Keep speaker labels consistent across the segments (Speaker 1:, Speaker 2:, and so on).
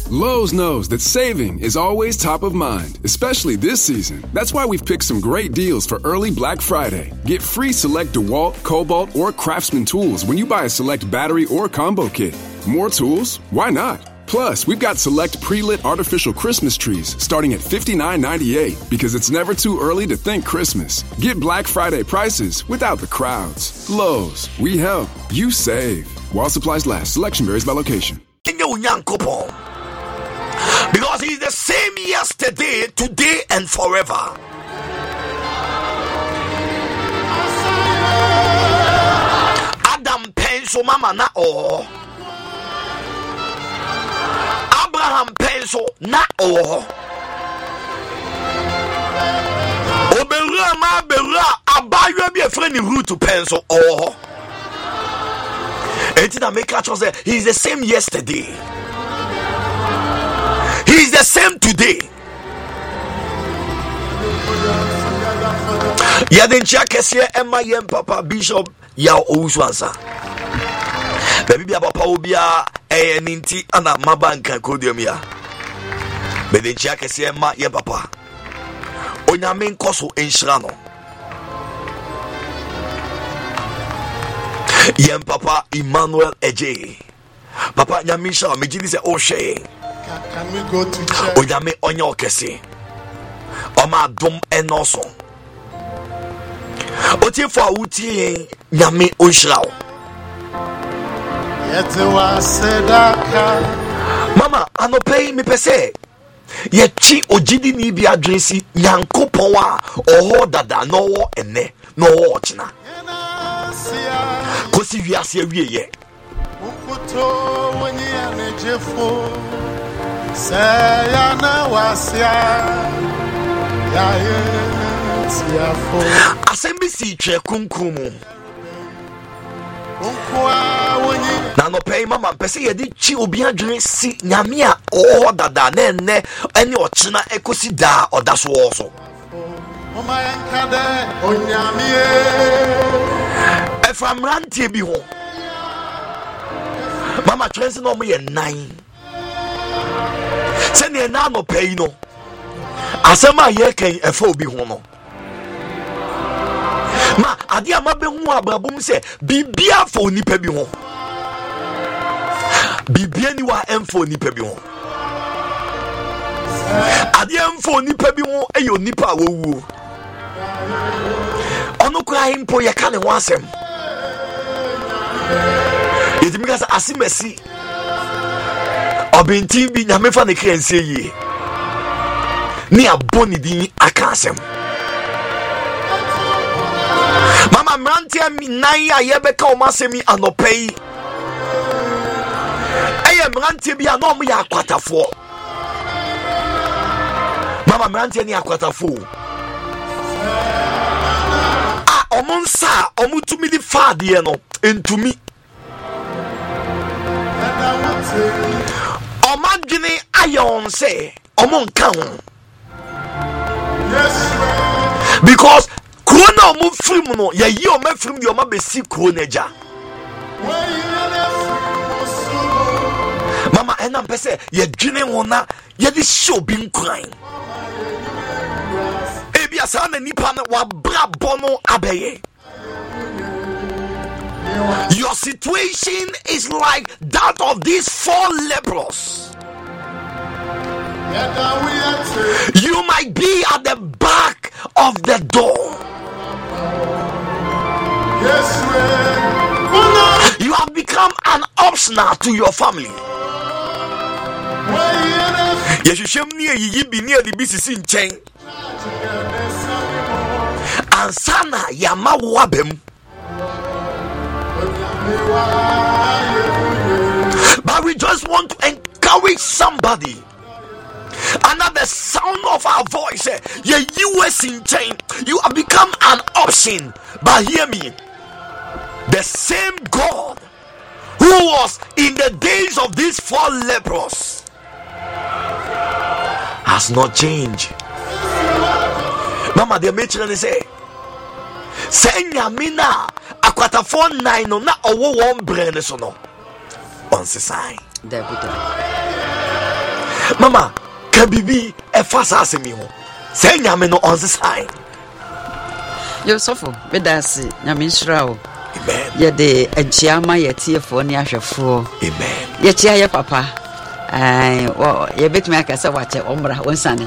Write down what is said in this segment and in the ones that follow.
Speaker 1: Lowe's knows that saving is always top of mind, especially this season. That's why we've picked some great deals for early Black Friday. Get free select DeWalt, Cobalt, or Craftsman tools when you buy a select battery or combo kit. More tools? Why not? Plus, we've got select pre-lit artificial Christmas trees starting at $59.98 because it's never too early to think Christmas. Get Black Friday prices without the crowds. Lowe's, we help, you save. While supplies last, selection varies by location.
Speaker 2: Because he's the same yesterday, today, and forever. Adam penso mama na o. Abraham penso na o. Obera ma bera abayo bi efre ni root penso o. Etina make a choice. He's the same yesterday. He's the same today. Yadincha Kessia Emma Yem Papa Bishop Yao Ouswansa. Baby Papa Obia a Ninti Anna Mabanka Kodiumia. Bedincha Kessia Emma Yem Papa Onyamin Koso in Shrano Yem Papa Emmanuel Eje Papa Yamisha Mijini se O'Shea.
Speaker 3: Can we go to church?
Speaker 2: Oyame onyo kese. Oma dum enoso. Oti fo awuti nyame onhirao.
Speaker 3: Yete wa sedaka.
Speaker 2: Mama anopei me pese. Ye chi ojidi ni bi adrensi Nyankopon a oho dada no wo ene no wo china. Kosi wiase wieye.
Speaker 3: Ukuto wenye anejefo. Sayana wasia ya yetiafo
Speaker 2: asembi si twe kunkumu
Speaker 3: onkwa wonyi
Speaker 2: na no pay mama pese ye di chi obi adwene si nyame a o dada na enne ene ochina ekosi da odaso wo so
Speaker 3: mama yankade onyame
Speaker 2: efamrantie bi ho mama trense no mo ye 9 sene na no pay no asema ye kan efa obi ho no ma ade amabe hu abrabom se bibia fo nipa bi ho bibia ni wa emfo nipa bi ho ade emfo nipa bi ho eyo nipa wowu ono kwa impo ye kan ho asem yedimika sa asimesi obintin bi nyame fa ne krense yi ni aboni din akasem mama mrantia mi nan ya yebeka o masemi anopei eye mrantia bi a no mo ya akwatafo mama mrantia ni akwatafo omunsa omutumi di faade no entumi omadwene ayon say omon kan because corona omo film no ye yi omo film di omo be si corona ja mama ena pese ye dwene wona ye di show bi nkran ebi asa na nipa na wa bra bono abeye. Your situation is like that of these 4 lepers. You might be at the back of the door. You have become an optional to your family. Ansana yama wabem. But we just want to encourage somebody under the sound of our voice. You in chain, you have become an option. But hear me, the same God who was in the days of these 4 lepers has not changed. Mama, they make sure they say, Senya mina akwata 49 no na owo 1 brain so no on sign. Mama, Kabibi, a fast assemio. Say Yamino on the side.
Speaker 4: You suffer, Bedasi, Yaminstrao.
Speaker 2: Amen.
Speaker 4: Yet the Chiama, yet here for Niasha for.
Speaker 2: Amen.
Speaker 4: Yet here, Papa. Well, you bet me I can say what your ombra one sunny.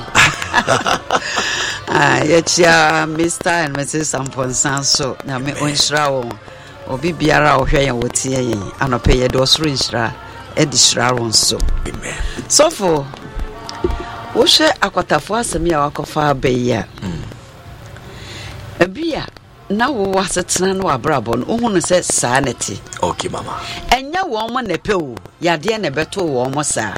Speaker 4: Yet ya Mr. and Mrs. Sampon so now me on shroud or be biara or here what here and pay a dos rinshra edishra so.
Speaker 2: Amen.
Speaker 4: So for Oshe akwatafo asemi awakofa beya. Ebia na wo wasetena no abrabo no ohunu se sanity.
Speaker 2: Okay mama.
Speaker 4: Enya wo mo nepe o yade na beto wo mo sa.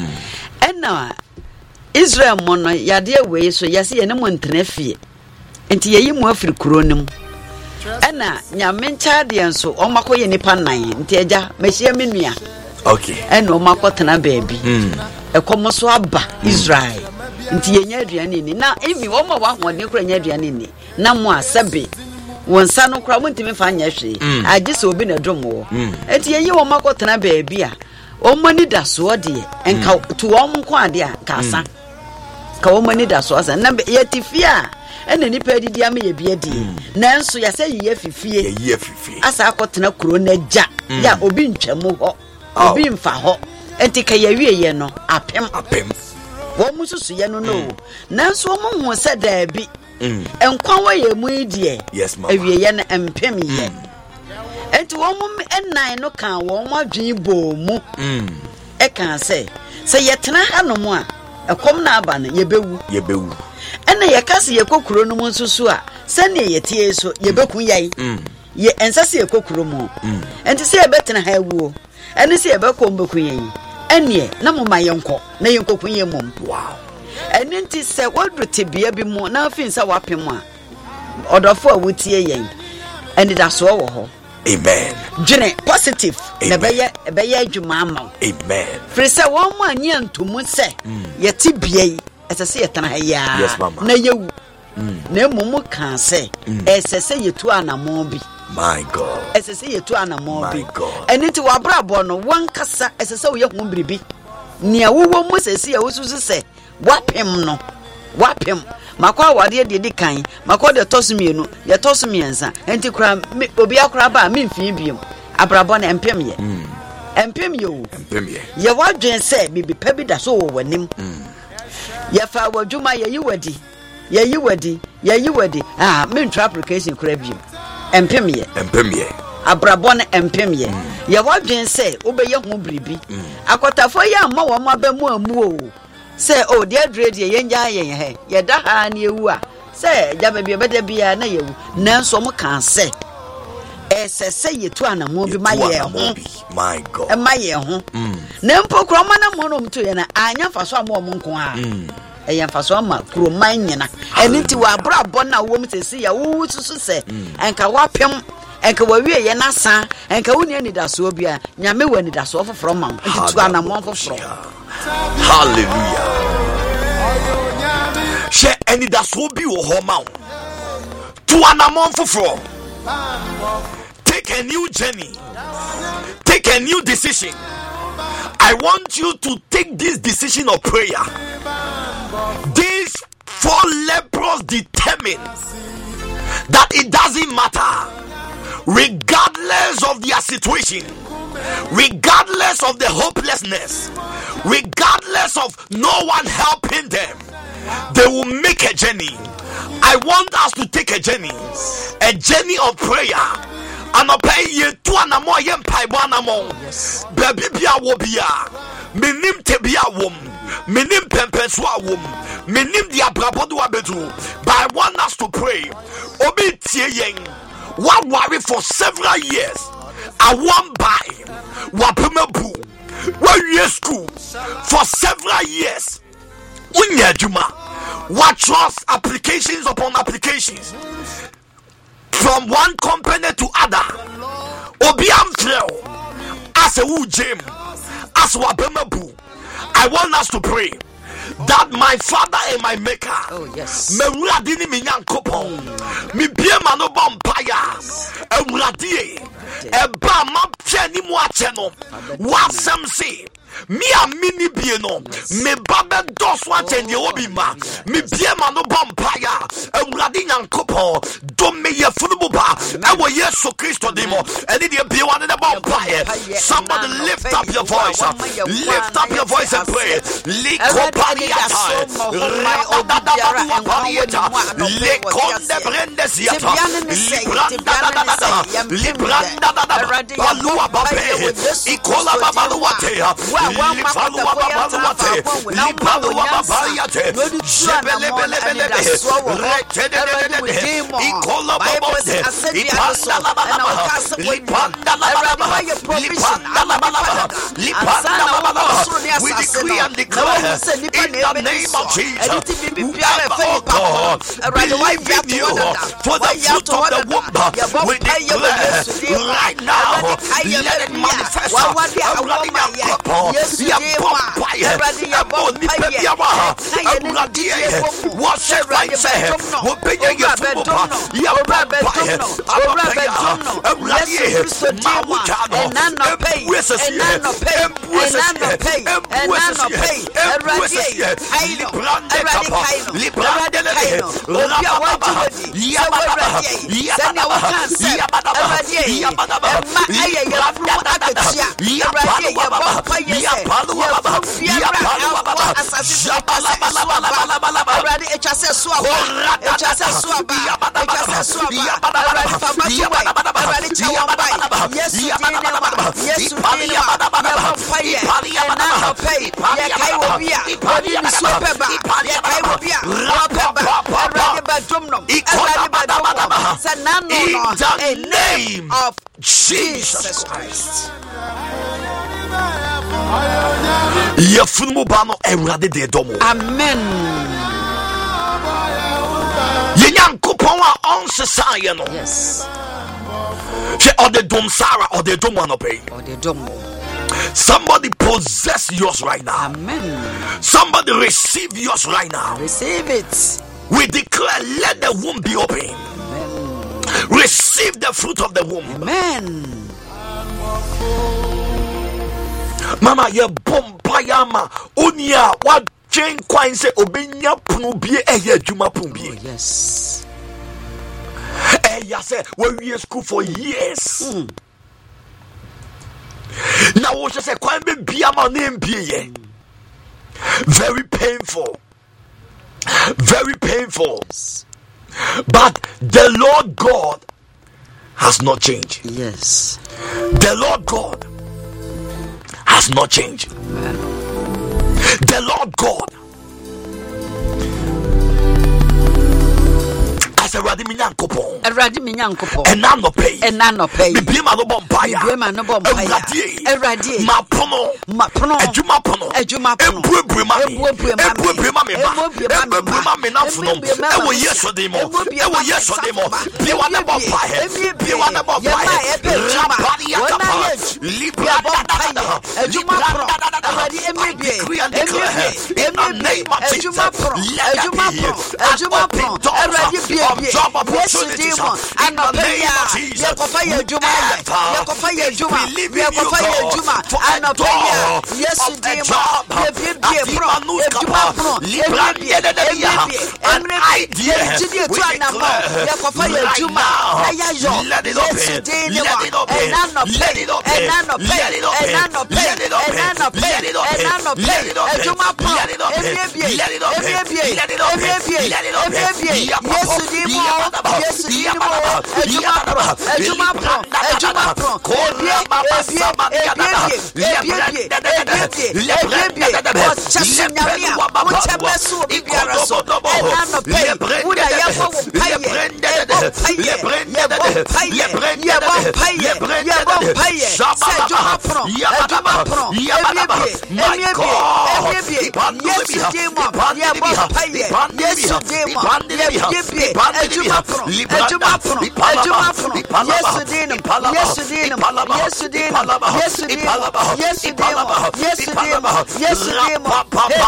Speaker 4: Ena Israel mo no yade we so yase ye ne mo ntena fie. Enti yeyi mo afiri kuro nim. Ena nyame nchaade enso o makoye nipa nan enti eja mehia menua.
Speaker 2: Okay.
Speaker 4: Ena o makotena baabi. Ekomoso aba Israel. Nti yenya aduane ni na emi wo ma wa hode kura nya aduane ni. Na mo asebe wonsa no kura montimi fa nya hwe age se obi na dom wo enti yeyi wo makotena baabi a o mani da so de enka to wo nko ade a ka asa ka wo mani da so asa na yetifi a ena nipa didi am ye biadi nanso ya se ye fifie asa akotena kuro na ja ya obi ntwamu ho obi mfa ho enti ka ya wieye no apem wo mususu ye no no nanso mo hu se da bi enkwan wa ye mu idie
Speaker 2: yes mama
Speaker 4: awieye na empem ye enti wo mu enan no kan wo mu adwen bo mu e kan se yetena hanom a ekom na aba no yebewu ena ye kase ye kokuro no mu nsusu a sane ye tie so yebeku yai ye ensase ye kokuro mu enti se yebetena ha ewuo ene se yebeko mbeku yai ene na mo mayenko na yenkoku yemom
Speaker 2: wow
Speaker 4: ene nti se wodru tebia bi mu na afin sa wapem a odofo a wotie yen ene da so wo ho
Speaker 2: amen
Speaker 4: dwene positive na beye adwuma ama
Speaker 2: amen
Speaker 4: frɛ sɛ wo mu anya ntomu sɛ yete bia yi ɛsɛ yetana ha ya
Speaker 2: yes mama
Speaker 4: na yewu na emumu kan sɛ ɛsɛ sɛ yetu anamon bi
Speaker 2: my god
Speaker 4: ɛsɛ sɛ yetu anamon bi ene nti wabrabo no wankasa ɛsɛ sɛ wo ye hu biribi nia wo mu sɛsi a wo susu sɛ wapem no wapem makwa awade de di kan makwa de tosumienu ye tosumiensa enti kura obi akura ba me mfin biem abrabo na empem ye ye wadwen se bibi pa bi da so wo wanim ye fa wadwuma ye yiwadi me ntwa application kura biem empem ye abrabo na empem ye ye wadwen se obeye hu bribi akotafo ye amma wo mabamu amu o say oh dear dread ye nya ye ye da ha na ewu a say jaba bi beda bia na yewu nanso mo kan say say yetu anamo bi ma ye ho
Speaker 2: my god
Speaker 4: e ma ye ho na mpo kroma na mo no mto ye na anya faso amo mo nko a e ya faso ama kroma nyina eni ti wa brabo na wo mtesi ya wo susu say enka wapem enka wawie ye na sa enka woni ani da so bia nyame wani da so foforo ma ntitu anamo foforo
Speaker 2: hallelujah she any da so bi wo ho ma to anamon foforo take a new journey, take a new decision. I want you to take this decision of prayer. These 4 lepers determine that it doesn't matter, regardless of their situation, regardless of the hopelessness, regardless of no one helping them, they will make a journey. I want us to take a journey of prayer. Anope ye tu anamo ye mpaibo anamo baby bia wo bia menim te bia wom menim pempenso awom menim dia brabodo abetu. But I want us to pray obi tie yen wa worry for several years. I won't buy wa pemabu wa year school for several years. Unya juma wa trust applications upon applications from one company to other. Obiam trail as a woo gym as wabemabu. I want us to pray that my Father and my Maker,
Speaker 4: oh yes,
Speaker 2: me radini mi nyankopon mi bie mano bompaya e radie e ba ma pye ni mu ache no wasam se me a mini bieno me baba doso atende obi ma me biema no bompaya awurade nyankopon do me ye funubu ba ewo Yesu Kristo demo ene de biwa ne bompaya. Somebody lift up your voice and pray. Likopaniata Lekonde Brendesiata Libranda Balua Babe Ikola Babaluate Libalua Babaluate Libalua Babayate Jebelebelebele Ikola Babode Ipanda we decree and declare in the name of Jesus, oh God, believe in you for the fruit of the womb. We declare right now, let it manifest. What's it right there? We'll pay your in the name of Jesus Christ. Amen. Yes. Or the dom Sarah or the dom one pay. Or the dom. Somebody possess yours right now. Amen. Somebody receive yours right now. Receive it. We declare, let the womb be open. Amen. Receive the fruit of the womb. Amen. Mama, you bompayama unia what chain coin say obinya punubie eye adwuma punbie. Yes. Say we school for years. Now we say quite be a name be very painful. Very painful. But the Lord God has not changed. Yes. The Lord God has not changed. Amen. The Lord God Eradi minyankopon enano pay biema no bompaya eradi mapono ejuma pono ebuebu mami na funo ewo yeso demo biwa na bompaya rapani yakapa libra ejuma pono eradi emebie in the name of ejuma pono eradi job opportunities in the name of Jesus.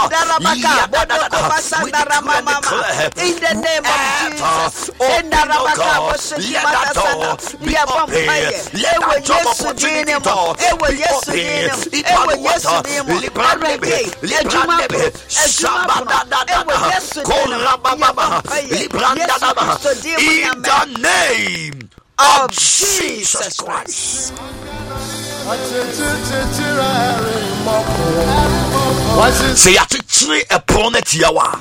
Speaker 2: In the name of Jesus, name of Jesus Christ. Say a pronet yawa.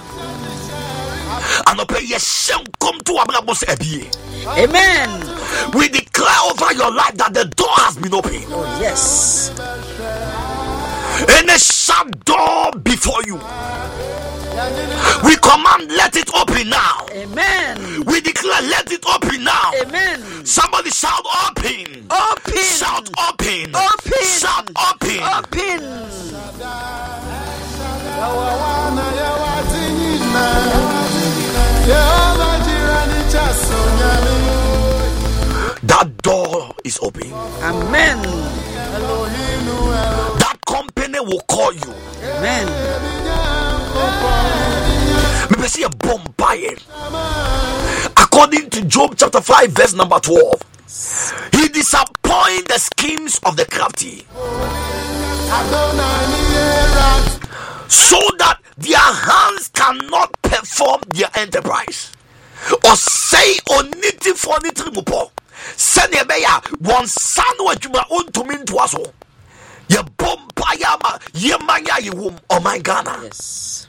Speaker 4: Amen.
Speaker 2: We declare over your life that the door has been opened.
Speaker 4: Oh, yes.
Speaker 2: Any shut door before you, we command, let it open now.
Speaker 4: Amen.
Speaker 2: We declare, let it open now.
Speaker 4: Amen.
Speaker 2: Somebody shout open.
Speaker 4: Open.
Speaker 2: Shout open.
Speaker 4: Open.
Speaker 2: Shout open.
Speaker 4: Open.
Speaker 2: That door is open.
Speaker 4: Amen.
Speaker 2: That company will call you.
Speaker 4: Amen.
Speaker 2: Maybe see a bomb by it. According to Job chapter 5 verse number 12, he disappoints the schemes of the crafty, so that their hands cannot perform their enterprise. Or say onity for nitrimupo. Send a bear one son what you are on to mean to us. Ye bomb payama, ye maya you womb, oh my Ghana.
Speaker 4: Yes.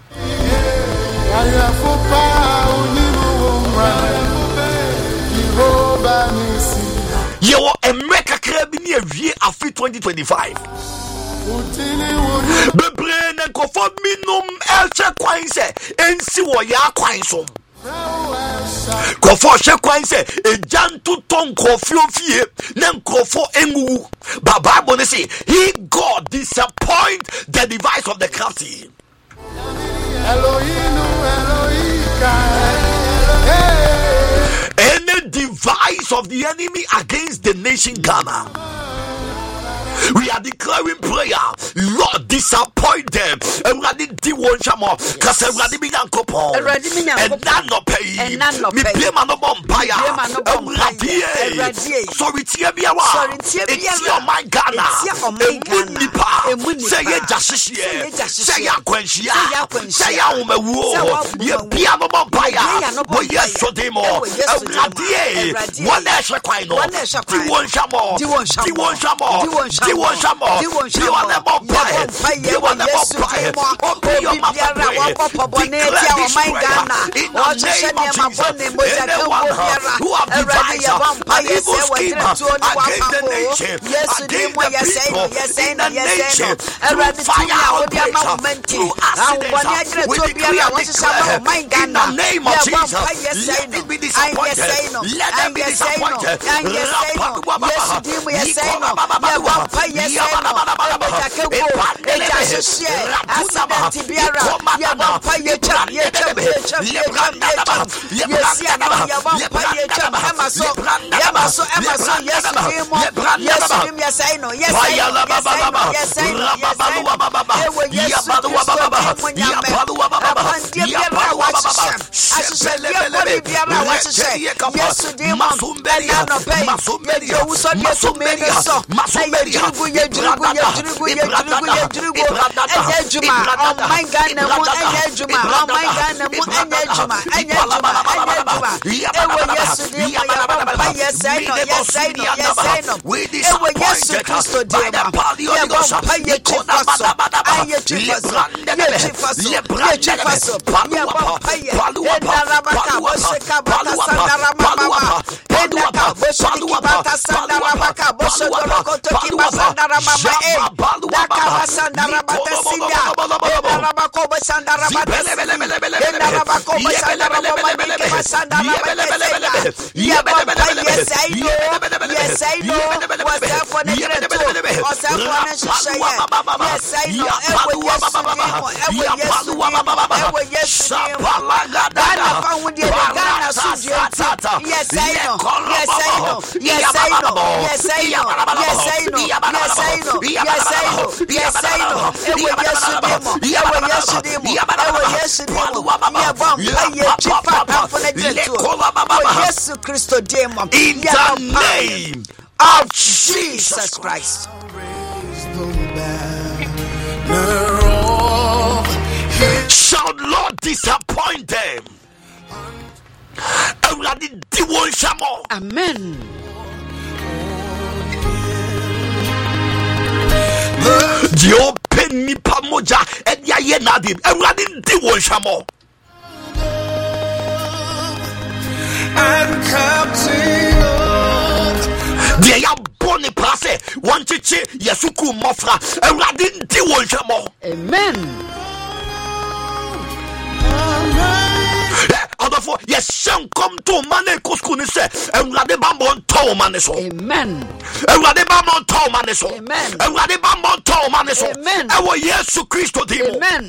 Speaker 2: You are a meka crabini year after 2025. Bebrain and Kofo minum elche quince and see what ya quince. Kofo she quince a jantu ton kofio fie, nem kofo emu. But Bible say he God disappoint the device of the crafty. Any device of the enemy against the nation Ghana, we are declaring prayer. Lord, disappoint them. And none of pay. Me blame no bumpire. Sorry, Tiabiawa. It's your my Ghana. Say it justice. Say ya quenchia. Say ya umewo. Ye piano bumpire. But yes, so demo. One extra coin. Diwon Shamo. Diwon Shamo. Diwon Shamo. Diwon the bumpire. Diwon the bumpire. Open your mouth and pray. Declare this prayer in the name of Jesus. Anyone who have devised an evil scheme against the nation, against the people, in the nation, through fire outbreaks, through accidents, we declare in the name of Jesus. Let it be disappointed. Let them be disappointed. We disappointed by the body of the
Speaker 4: Christo demo.
Speaker 2: In the name of Jesus Christ. Shout, Lord, disappoint them.
Speaker 4: Amen.
Speaker 2: The open me pamoja and ya nadim. Everybody diwon shamo. And captain. They are born a passe. One chichi Yasuku Mofra. Everybody diwon shamo.
Speaker 4: Amen.
Speaker 2: Therefore, yes, son come to mane kuskuni se. Everybody bambon to mane so.
Speaker 4: Amen.
Speaker 2: Everybody bambon to mane so.
Speaker 4: Amen.
Speaker 2: Everybody bambon to mane so.
Speaker 4: Amen.
Speaker 2: Ewo Yesu Christo dimo.
Speaker 4: Amen.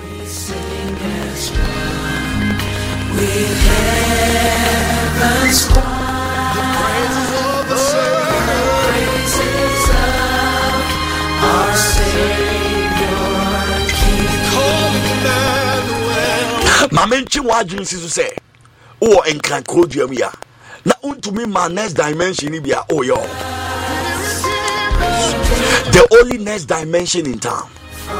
Speaker 5: With heaven's choir, the praises of the praises of our Savior King.
Speaker 2: Mamenchi wajin sisu say, oh enkran kodua ya. Na untumi my next dimension ni bia oh yo. The only next dimension in town.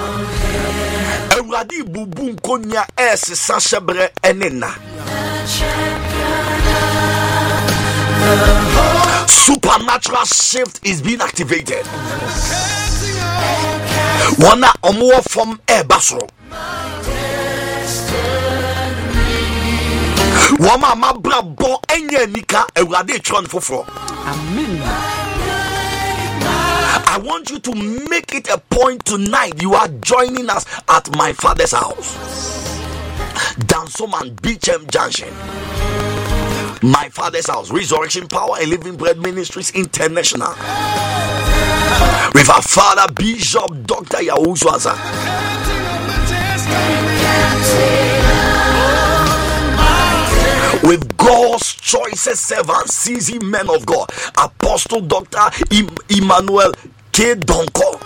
Speaker 2: Ewadi bubu nkonya esesa shebre enena. Supernatural shift is being activated. Wana omo from ebaso. Wama mabra bon enye nika ewade tron foforo.
Speaker 4: Amen.
Speaker 2: I want you to make it a point tonight. You are joining us at my father's house, Dansoman Beachem Junction. My father's house, Resurrection Power and Living Bread Ministries International, with our father Bishop Dr. Yahuswaza. With God's choicest servants, seasoned men of God, Apostle Dr. Emmanuel K. Donko,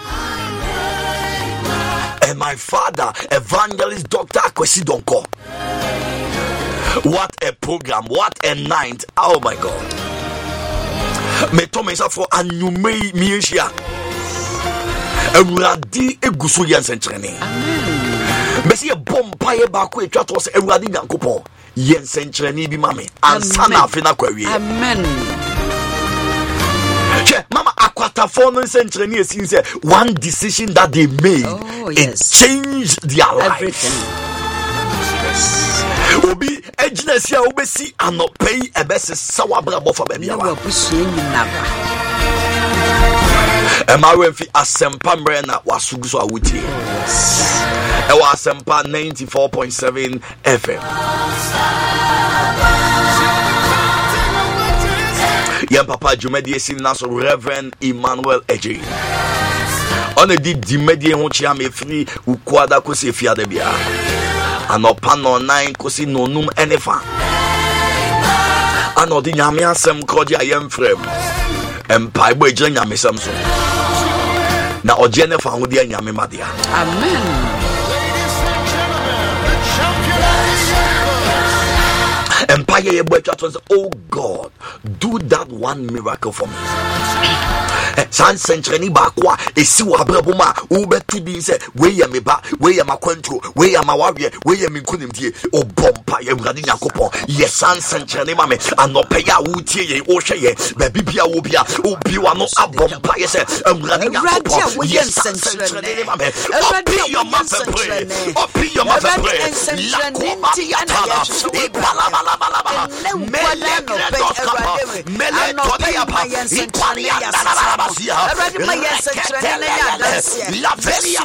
Speaker 2: and my father, Evangelist Dr. Akwesi Donko. What a program, what a night. Oh my God. Me to myself for anumei mieshia. Ewurade eguso yensen training. Amen. Me see a bomb ba ko etwa to se ewurade nyankopon. Yensen training bi mame. Ansa na afina kwawie.
Speaker 4: Amen.
Speaker 2: Mama akwata for no training esin say one decision that they made, it changed their life.
Speaker 4: Everything.
Speaker 2: Obi ejinesi a obesi anopei ebese sawabra bofa ba bia wa Emawemfi asempa mre na wasuguso awutie ewa asempa 94.7 FM Yam papa jumedi esin naso Reverend Emmanuel Eji on di dimedi ho chia me free ukwada ko se fiade bia anopa no 9 kosi no num enefa anodi nyame asem kroje ayem frem empai bo ejira nyame sam so na oje nefa ho dia nyame madia.
Speaker 4: Amen.
Speaker 2: Empire ye boy chat was, oh God, do that one miracle for me. San century bakwa esi wa braboma wo betu bi se we ya me ba we ya makwantu we ya mawawe we ya minkunimdie o bompa ye wurade yakopon ye san century ma me anope ya wo tie ye wo hwe ye ba bibia wo bia obi wa no abompa ye se wurade yakopon ye san century ma me obi your mouth pray obi your mouth pray la komati ya tala e bala bala bala bala mele no mele kodia pa e palia
Speaker 4: Already my yes and la veria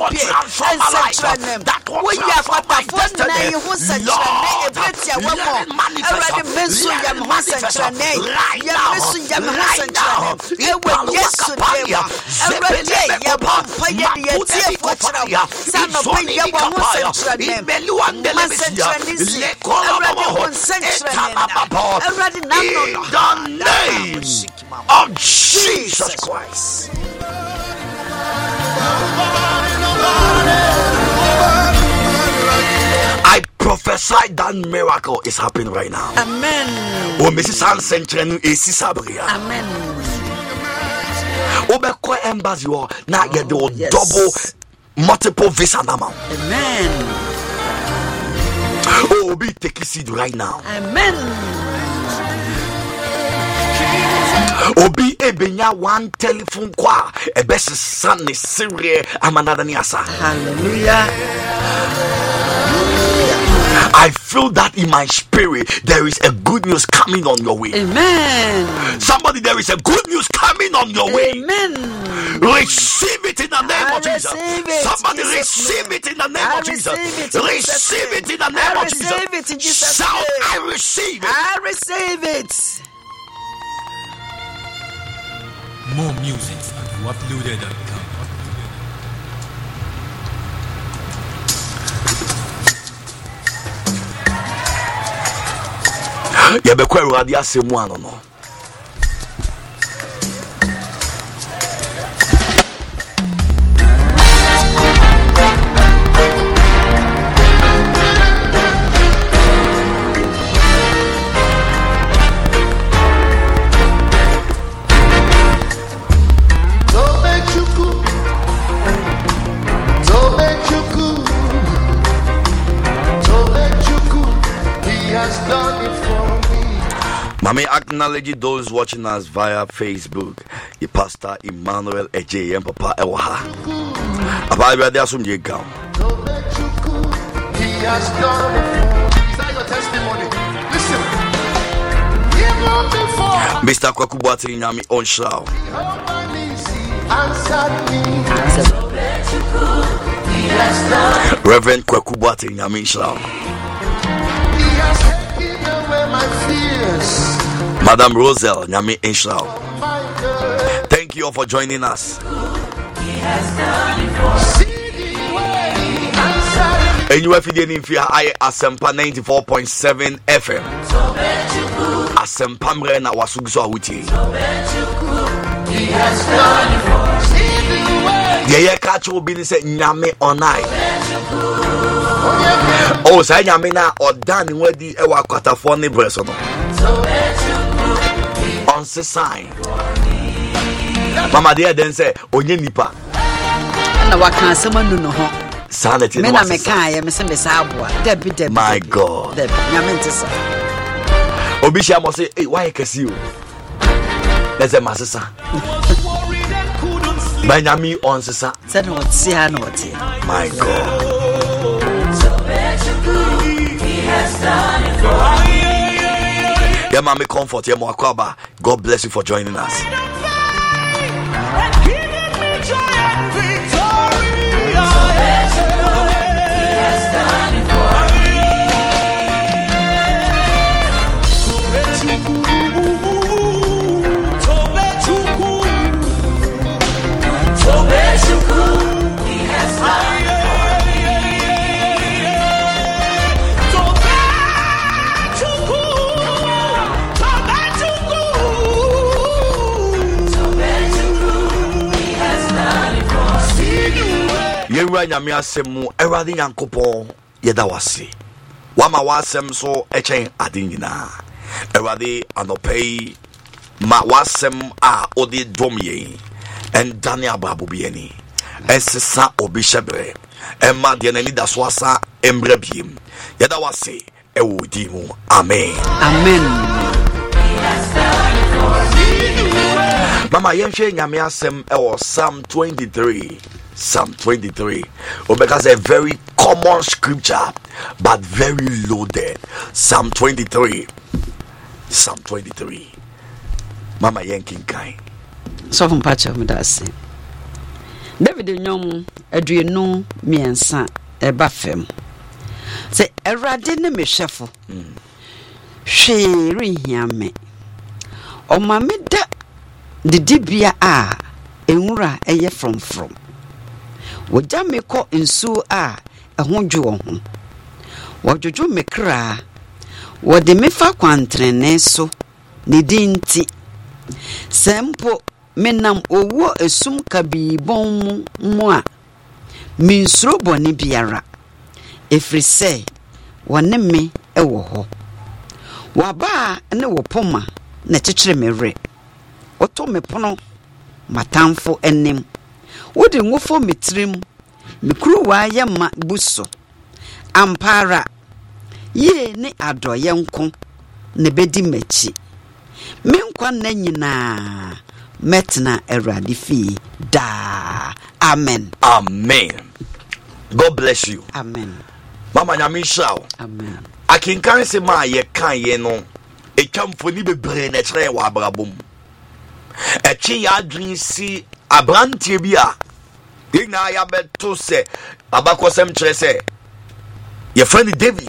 Speaker 2: will transform my life. That will transform my destiny. Lord, let it manifest. Let it manifest right now. Right now. Ipalwakapaya. Zebelebe kopa. Makutebi kopaya. Izoni kapaya. Imeluandelebisia. Lekolababo. Etabababo. In the name of Jesus Christ. I prophesy that miracle is happening right now.
Speaker 4: Amen.
Speaker 2: Oh, Mrs. Hansen, Amen. Obeko embassy now get the double multiple visa amount.
Speaker 4: Amen.
Speaker 2: Oh, be take a seat right now.
Speaker 4: Amen.
Speaker 2: Obi ebenya one telephone kwa ebesi sanne sire amanada ni asa.
Speaker 4: Hallelujah.
Speaker 2: I feel that in my spirit there is a good news coming on your way.
Speaker 4: Amen.
Speaker 2: Somebody, there is a good news coming on your way.
Speaker 4: Amen.
Speaker 2: Receive it in the name of Jesus. Somebody receive it in the name of Jesus.
Speaker 4: Receive it in the name of Jesus.
Speaker 2: Shout, I receive it.
Speaker 4: I receive it.
Speaker 6: More music at whatloaded.com.
Speaker 2: Yebekwe Radia Semuano no. Mami acknowledge those watching us via Facebook. The Pastor Emmanuel Eje and Papa Ewaha. About where there's some ye come.
Speaker 3: He has done before. Is that your testimony? Listen.
Speaker 2: Mr. Kwakubuati Nyami on show. Reverend Kwakubuati Nyami show.
Speaker 3: He has taken away my fears.
Speaker 2: Madam Roselle Nyami Inshallah. Thank you all for joining us. And you are feeding in Fia I Asempa 94.7 FM. Asempa Mrena Wasugso Awuti. Yeah, catch will be say Nyame on night. Oh, say Nyame na or done in where the Ewa Katafoni Bresono. On the sign. Mama dear then say, Onye nipa.
Speaker 4: Na waka asema no ho.
Speaker 2: Sanity.
Speaker 4: Me na me kan ya me se me sa aboa. Debi.
Speaker 2: My God.
Speaker 4: Debi. Nyame ntesa.
Speaker 2: Obisha mo say, "Hey, why kesi o?" Let's say masesa. Banyami on sesa.
Speaker 4: Say no ti ha no ti.
Speaker 2: My God. Yeah, mommy, comfort. Yeah, Moakwaba. God bless you for joining us. Yewura nyame asem Ewrade Nyankopon yeda wase wama wasem so echen ade nyina Ewrade anopei ma wasem a odi dom ye en Daniel babu bieni ensesa obi shebre emma de nani da so asa embre biem yeda wase ewodi mu amen Mama yenhwe nyame asem ewo Psalm 23 because a very common scripture but very loaded. Psalm 23 Mama yenkin kai
Speaker 4: so from patch of me that say David nyom aduonu miensa eba fem se Awurade ne mehwefo hwe rehia me oma me da didibia a enwura eye from wogya me kɔ nsuo a ɛho dwo ho wodwojo me kra wode me fa kwantrene so ne dinti sempo menam owo esum kabibon mu a minsuro bone biara efrise wone me ewo ho waba ne wopoma na kyekere me re oto me pono matamfo enim wode ngofo metrim mikruwa yema buso ampara ye ne adoye nko ne bedi machi menkwa na nyina metna Awurade fi da. Amen.
Speaker 2: God bless you.
Speaker 4: Amen.
Speaker 2: Mama nyamisha.
Speaker 4: Amen.
Speaker 2: Akinkan se ma ye kan ye no etwamfoni bebre na kire wa abrabom echi ya adwin si abrantie bi a digna ya beto se abakosem kire se your friend David.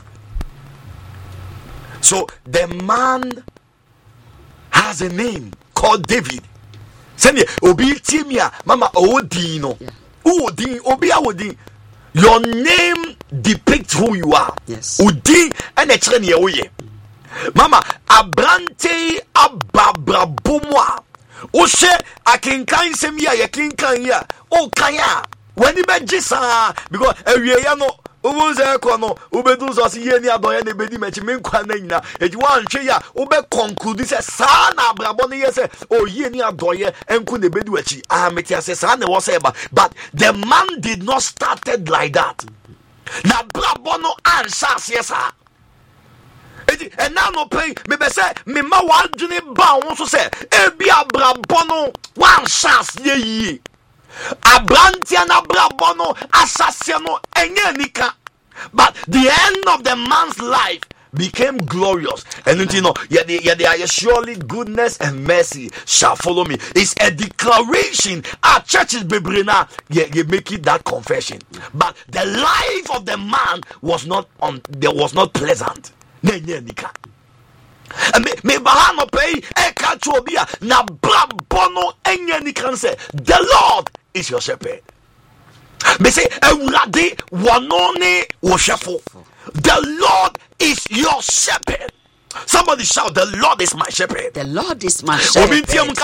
Speaker 2: So the man has a name called David. Send obi timia mama odin no odin obi awodin. Your name depicts who you are.
Speaker 4: Yes.
Speaker 2: Udin and a train ye. Mama, abrante ababrabumwa. Oshe akinkan semia ye kinkan ya. O kaya. When you bet jisa because ya no ubuze kono ubedu so si ye ni adoye na bedi mechi menkwa na nyina ejiwa nhwe ya ube conclude se sa na abrabo ne ye se o ye ni adoye enku na bedi wachi metia se sa na wo se ba but the man did not started like that na abrabo no ansa se sa eti ena no pay me be se me ma wa dwene ba won so se ebi abrabo no wan chance ye yi Abrantia na brabono assassino enyenika. But the end of the man's life became glorious. And you know, surely goodness and mercy shall follow me. It's a declaration. Our churches bebrina, you make it that confession. But the life of the man was not pleasant. Nenyenika. Me bahano pay ekachobia na brabono enyenika say the Lord is your shepherd. Me say Ewurade wanone wo shefo. The Lord is your shepherd. Somebody shout, the Lord is my shepherd.
Speaker 4: The Lord is my shepherd.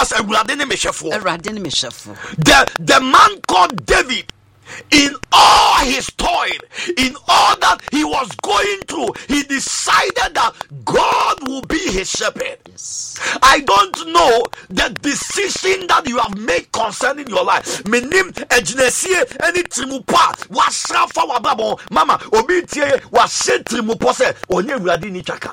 Speaker 2: The man called David, in all his toil, in all that he was going through, he decided that God will be his shepherd.
Speaker 4: Yes.
Speaker 2: I don't know the decision that you have made concerning your life. Menim ejnesie any trimupa wasrafa wababo mama obitie wase trimupo se onye Awurade ni twaka.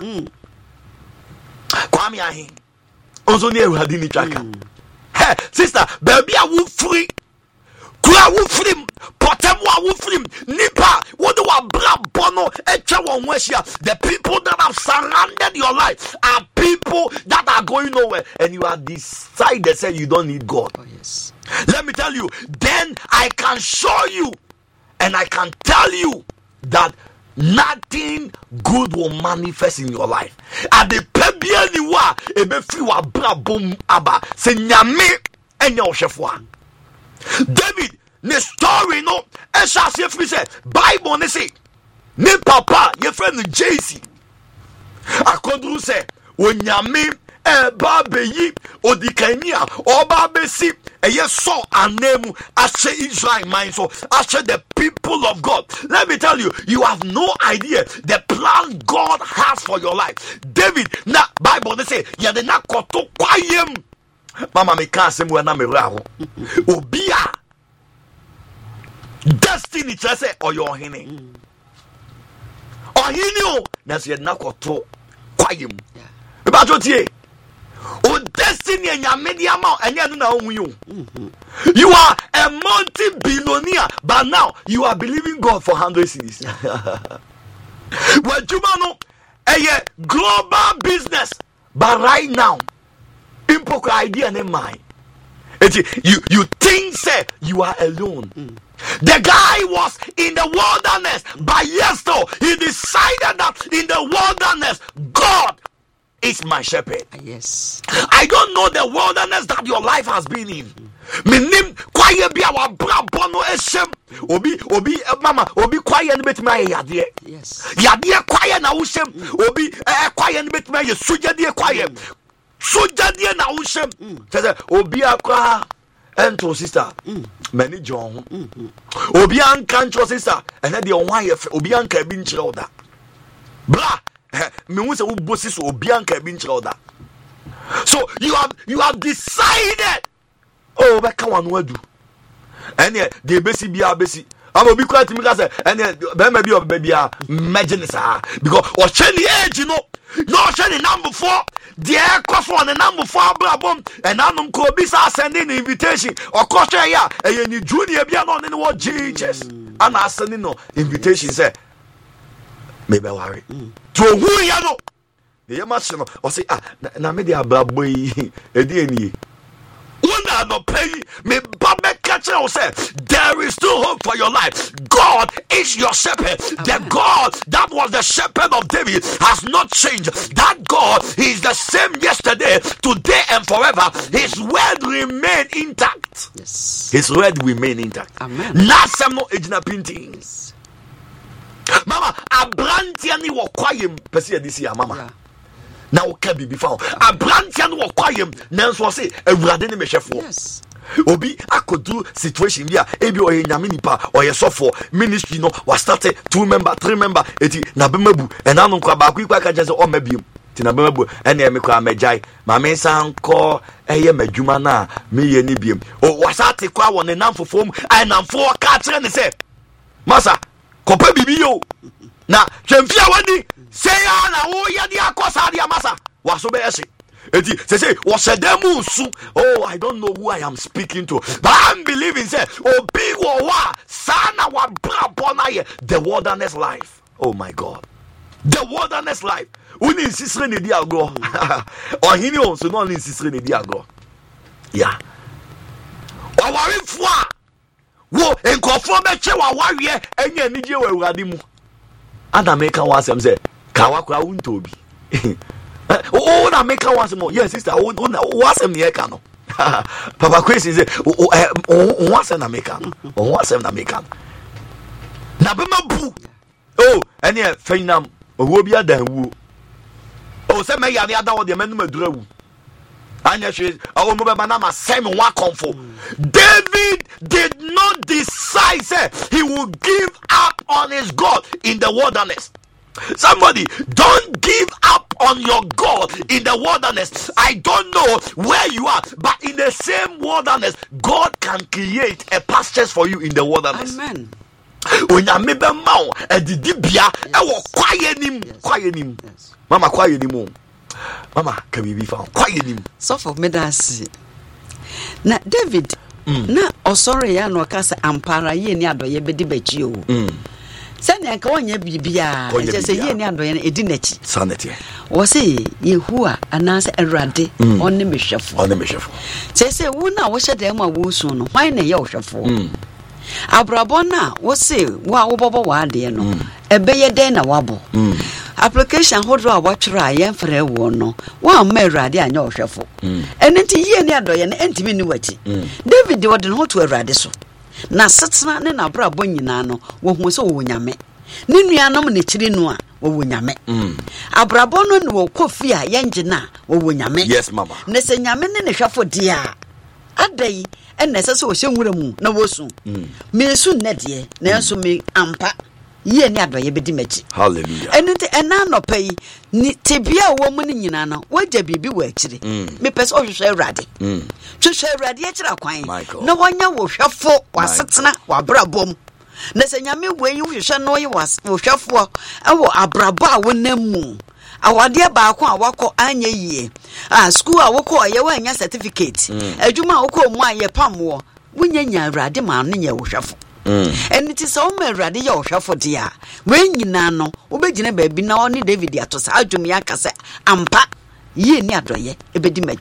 Speaker 2: Kwame ahin. Onzo ni Awurade ni twaka. Hey sister, baby a wo free. Kura wo free. Potemwa wo free. Nipa wo do wa bra bono etwa won wahia. The people that have surrounded your life are people that are going nowhere, and you are decided say you don't need God.
Speaker 4: Oh yes.
Speaker 2: Let me tell you, then I can show you and I can tell you that nothing good will manifest in your life. At the pebia ni wa ebe fi wa bra bom aba se nyame enya ohwefo. David ne story no esha se fi say Bible ne say ne papa ye friend JC akodru say onyame eba beyi odikania oba besi eye so anemu ashe Israel mind so ashe the people of God. Let me tell you, you have no idea the plan God has for your life. David na Bible they say ya de na koto kwayem mama me kan se mu na me ra ho obia destiny say oyo hene ohini o na se na koto kwayem ba to tie o destiny and media and you are a multi-billionaire, but now you are believing God for 100 cities. Well, you know, a global business, but right now, impoka idea in mind. You think say you are alone. The guy was in the wilderness, but yes, though he decided that in the wilderness, God is my shepherd.
Speaker 4: Yes.
Speaker 2: I don't know the wilderness that your life has been in. Minim kwaye bia wa brabo no eshem. Obi mama, obi kwaye no betuma yade.
Speaker 4: Yes.
Speaker 2: Yade kwaye na wo shem. Obi kwaye no betuma ye sujade kwaye. Sujade na wo shem. Say obi akwa ento sister. Many John. Obi anka ento sister. Ene de onwa ye obi anka bi nchire oda. Bra. Me won say wo bosi so obi anka bi nchire oda. So you have decided. Oh, be kan wanu adu. Ene de besi bia besi. Amo bi kwa timi ka say ene be ma bi obabia imagine sa because o cheni age no cheni number 4 the cost on the number 4 brabom and anum ko bi sa sending invitation o ko hwe ya e ni junior bia no ne wo Jesus and sending no invitation say me be worry to hu ya no ye ma se no o say na me de abrabo yi e di eni una no pay me babe catch you say there is still hope for your life. God is your shepherd. The God that was the shepherd of David has not changed. That God is the same yesterday, today, and forever. His word remain intact.
Speaker 4: Yes.
Speaker 2: His word remain intact.
Speaker 4: Amen.
Speaker 2: Last time no ejina printing. Mama, abrantia ni wo kwayem pese this year, mama.
Speaker 4: Yeah.
Speaker 2: Now can be found. Abrantia no kwayem nanso say awurade ne mehwefo.
Speaker 4: Yes.
Speaker 2: Obi akodu situation bia ebi oye nyame nipa oye sofo ministry no was started 2 member 3 member eti na bemabu enanu nkwa ba kwikwa ka jese o mabiem ti na bemabu ene me kwa majai ma me sanko eye madwuma na me ye ni biem o wasate kwa won nam fofom ai namfo ka kire ne se masa kopa bibi yo na twemfia wani se ya na wo ye dia kosa dia masa waso be ese eti say wasedemu su. Oh, I don't know who I am speaking to, but I'm believing say obi wo wa sana wa brabo na ye the wilderness life. Oh my God, the wilderness life. Uni insistre ne di agro. Ohini on so no insistre ne di agro. Yeah. Owari fua. Wo enkofo be che wa wawie enya nije wa awurade mu. Adameka wa asem say kawa kwa untobi. Oh, na make once more. Yes, sister. Oh, what's in the eka no? Papa Chris say, what's na make no? What's na make no? Na be mabu. Oh, any feinam. Oh, bi adan wu. Oh, say me ya ni adan wo de manu madura wu. Anya she, oh mo be na ma say me wa comfort. David did not decide say he would give up on his God in the wilderness. Somebody, don't give up on your God in the wilderness. I don't know where you are, but in the same wilderness, God can create a pastures for you in the wilderness.
Speaker 4: Amen.
Speaker 2: When you make them mount and the dibia, I will quiet him. Mama, quiet him. Mama, can we be found? Quiet him.
Speaker 4: So for me, that's na David. Na osore ya no kasa ampara ye ni adoye bedi bechi o. Sanya ka wonye bibia je se ye ni adoye na edi nachi
Speaker 2: sanity
Speaker 4: wo se Yehua anase Awurade onne mehwefo se wo na wo hyede ma wo su no hwan na ye wo hwefo abrabon na wo se wo bobo wa ade no ebeye den na wabo application hodro a watchra ye mfere wo no wa ma Awurade anya wo hwefo enenti ye ni adoye na entimi ni wachi David wo de no to Awurade so na setena ne na brabo nyina no wo hu so wo nyame ne nuanom ne kiri no a wo nyame abrabo no ne wo kofi a yenje na wo nyame.
Speaker 2: Yes mama.
Speaker 4: Ne se nyame ne ne hwafo dia adai enne se wo hyenwura mu na wo su me su ne de na enso me ampa ye ni adoye bedi machi.
Speaker 2: Hallelujah.
Speaker 4: Enute ena no pai ni tebia wo mu ne nyina no waja bibi wa akiri me pese o hwehwe Awurade hwehwe Awurade akira kwan na wonya wo hwefo wasetena wabrabom na se nyame wenyi hwehwe no ye wo hwefo ewo abrabo a wonamu awade ba ko awako anya yie school a woko ye wanya certificate adwuma a woko mu aye pamwo wunyanya Awurade ma no nye wo hwefo and it is so me Awurade ye wo hwefo dia wen nyina no obegina baabi na oni David atosa adwum ya kase ampa ye ni adoye ebedi machi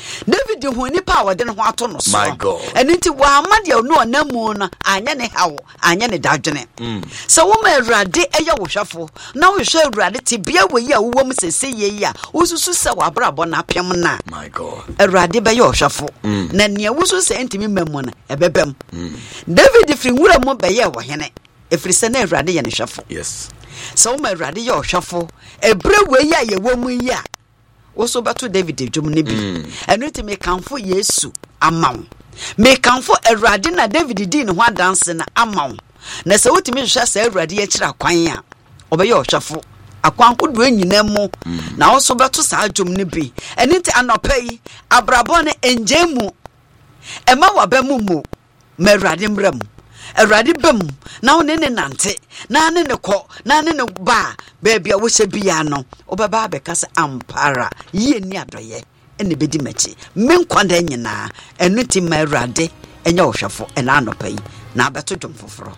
Speaker 4: David hu nipa wa de no ho ato no so.
Speaker 2: My God.
Speaker 4: Eni nti wa amade no onamu no anya ne hawo anya ne dadwene. So wo ma Awurade eye wo hwafo na wo hwe Awurade te bia wo yi a wo mu sese ye yi a wo susu se wa brabo na apem na.
Speaker 2: My God.
Speaker 4: Awurade be ye wo hwafo na ne wo susu se ntimi mamu na ebebem. David firi wura mu be ye wo hene efiri se na Awurade ye ne hwafo.
Speaker 2: Yes.
Speaker 4: So wo ma Awurade ye wo hwafo ebre we yi a ye wo mu yi a also bato David dwom ne bi eno ti me kanfo Yesu amaw me kanfo Awurade na David di ne ho adanse na amaw na se wotimi hwehwe sa Awurade ya kira kwan a obeye ohwafo akwan kodo anyina mu na also bato sa dwom ne bi eno ti anopai abrabo ne enjemu ema wabemu mu ma Awurade mram Awurade bam na wo ne nante na ne ko na ne ba baby a wo hye bia no obaba abeka se ampara ye ni adoye ene bedi machi men kwanda nyina enu ti ma Awurade enya wo hwefo ena anopai na abeto dwom foforo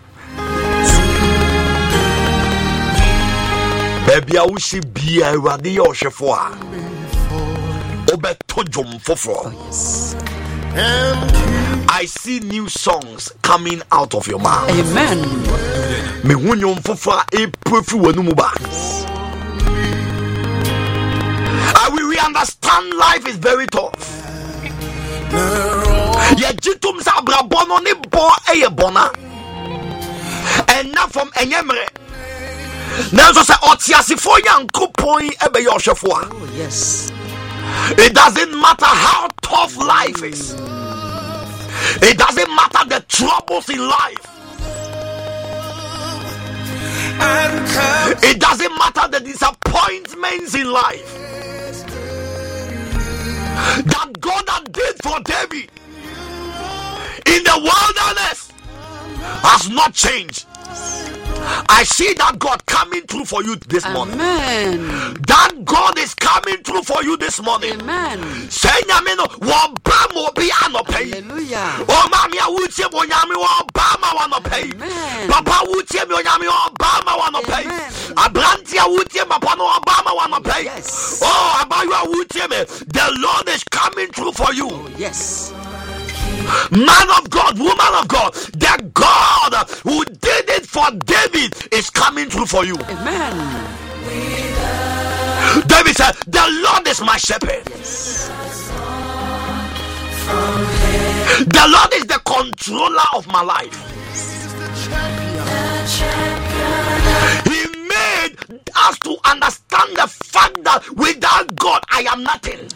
Speaker 2: baby a wo hye bia Awurade ye wo hwefo a obeto dwom foforo. I see new songs coming out of your mouth.
Speaker 4: Amen.
Speaker 2: Me hunyom foforo e profi wanu ba. We understand life is very tough. Ye jitum sa brabono ni bo eye bona. And not from enyemre. Now so say otiasifo yankopon ebe ye ohwefo a.
Speaker 4: Oh yes.
Speaker 2: It doesn't matter how tough life is. It doesn't matter the troubles in life. It doesn't matter the disappointments in life. That God that did for David in the wilderness has not changed. I see that God coming through for you this morning.
Speaker 4: Amen.
Speaker 2: That God is coming through for you this morning.
Speaker 4: Amen.
Speaker 2: Say nyamino wabamo bi anope.
Speaker 4: Hallelujah.
Speaker 2: Oh mami a wutie mo nyami wabama wanope. Papa wutie mo nyami wabama wanope. Abranti a wutie papa no wabama wanope.
Speaker 4: Yes.
Speaker 2: Oh abayu a wutie me. The Lord is coming through for you.
Speaker 4: Oh yes.
Speaker 2: Man of God, woman of God, the God who did it for David is coming through for you.
Speaker 4: Amen.
Speaker 2: David said, the Lord is my shepherd.
Speaker 4: Yes.
Speaker 2: The Lord is the controller of my life. He made us to understand the fact that without God I am nothing.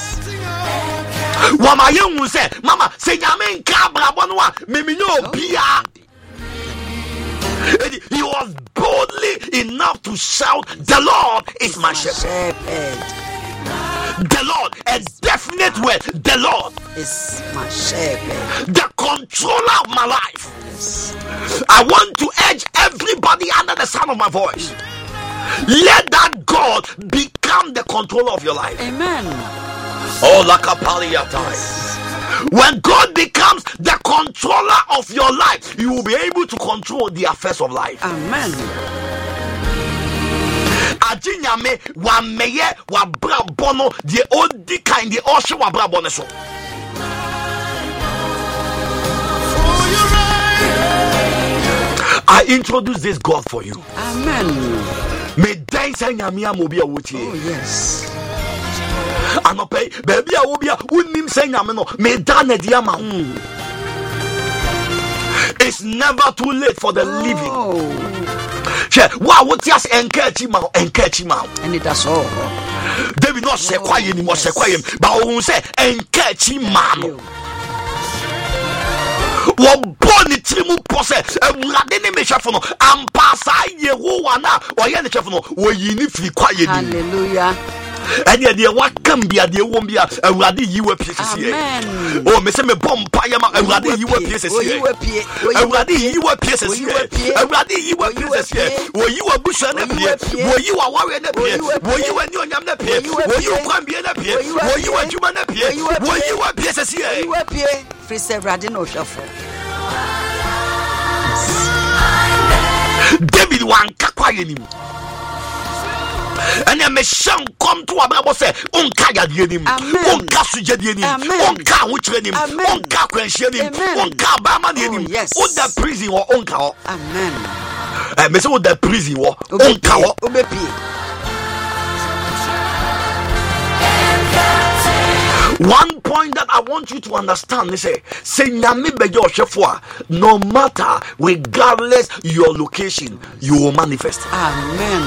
Speaker 2: Wama yemu say, Mama, say nyame nka brabonwa meminyo bia. He was boldly enough to shout, the Lord is my shepherd. The Lord, a definite word, the Lord
Speaker 4: is my shepherd,
Speaker 2: the controller of my life. Yes. I want to urge everybody under the sound of my voice. Let that God become the controller of your life.
Speaker 4: Amen.
Speaker 2: Oh, lakapaliatai. When God becomes the controller of your life, you will be able to control the affairs of life.
Speaker 4: Amen.
Speaker 2: Ajinyame wa meye wa brabono the odi kind the oshe wa brabono so. I introduce this God for you.
Speaker 4: Amen.
Speaker 2: Me dai say nyame amobi a wotie.
Speaker 4: Oh yes.
Speaker 2: Anope baby a obi a unim say nyame no me da na dia ma. It's never too late for the living. Che wa wotias enkachi ma
Speaker 4: and it does all.
Speaker 2: David not say quiet anymore, say quiet, but who say enkachi ma. Woboni trimu pose ewurade ne mehwefo no ampasa yehowa na oye ne hwefo no woyini firi kwaye ni.
Speaker 4: Hallelujah.
Speaker 2: And the wakam bia de won bia ewurade yiwa pieces here. Oh me say me bompa ya ma ewurade yiwa pieces here. Ewurade yiwa pieces here. Ewurade yiwa pieces here. Wo yiwa busha na pie. Wo yiwa wawe na pie. Wo yiwa ni onyam na pie. Wo yiwa kwambie na pie. Wo yiwa juma na pie. Wo yiwa pieces here.
Speaker 4: Yiwa pie. Free say ewurade no hwefo.
Speaker 2: David wan kakwa yenim. And a mission come to a say, Unka Yadianim, Unka Sujadianim, Unka Witranim, Unka Quenshanim, Unka Bamanianim, yes, on the prison or Unka. Amen. I miss all the prison or Unka Obepi. One point that I want you to understand is say no matter, regardless your location, you will manifest.
Speaker 4: Amen.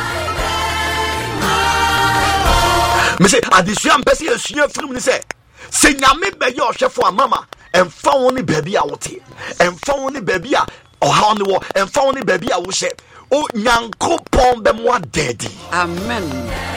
Speaker 2: Me say addition person asua from me say nyame be your chef mama and found baby a wote and found baby a oha ne wo and found baby a wo hye o nyankopon be mo daddy.
Speaker 4: Amen.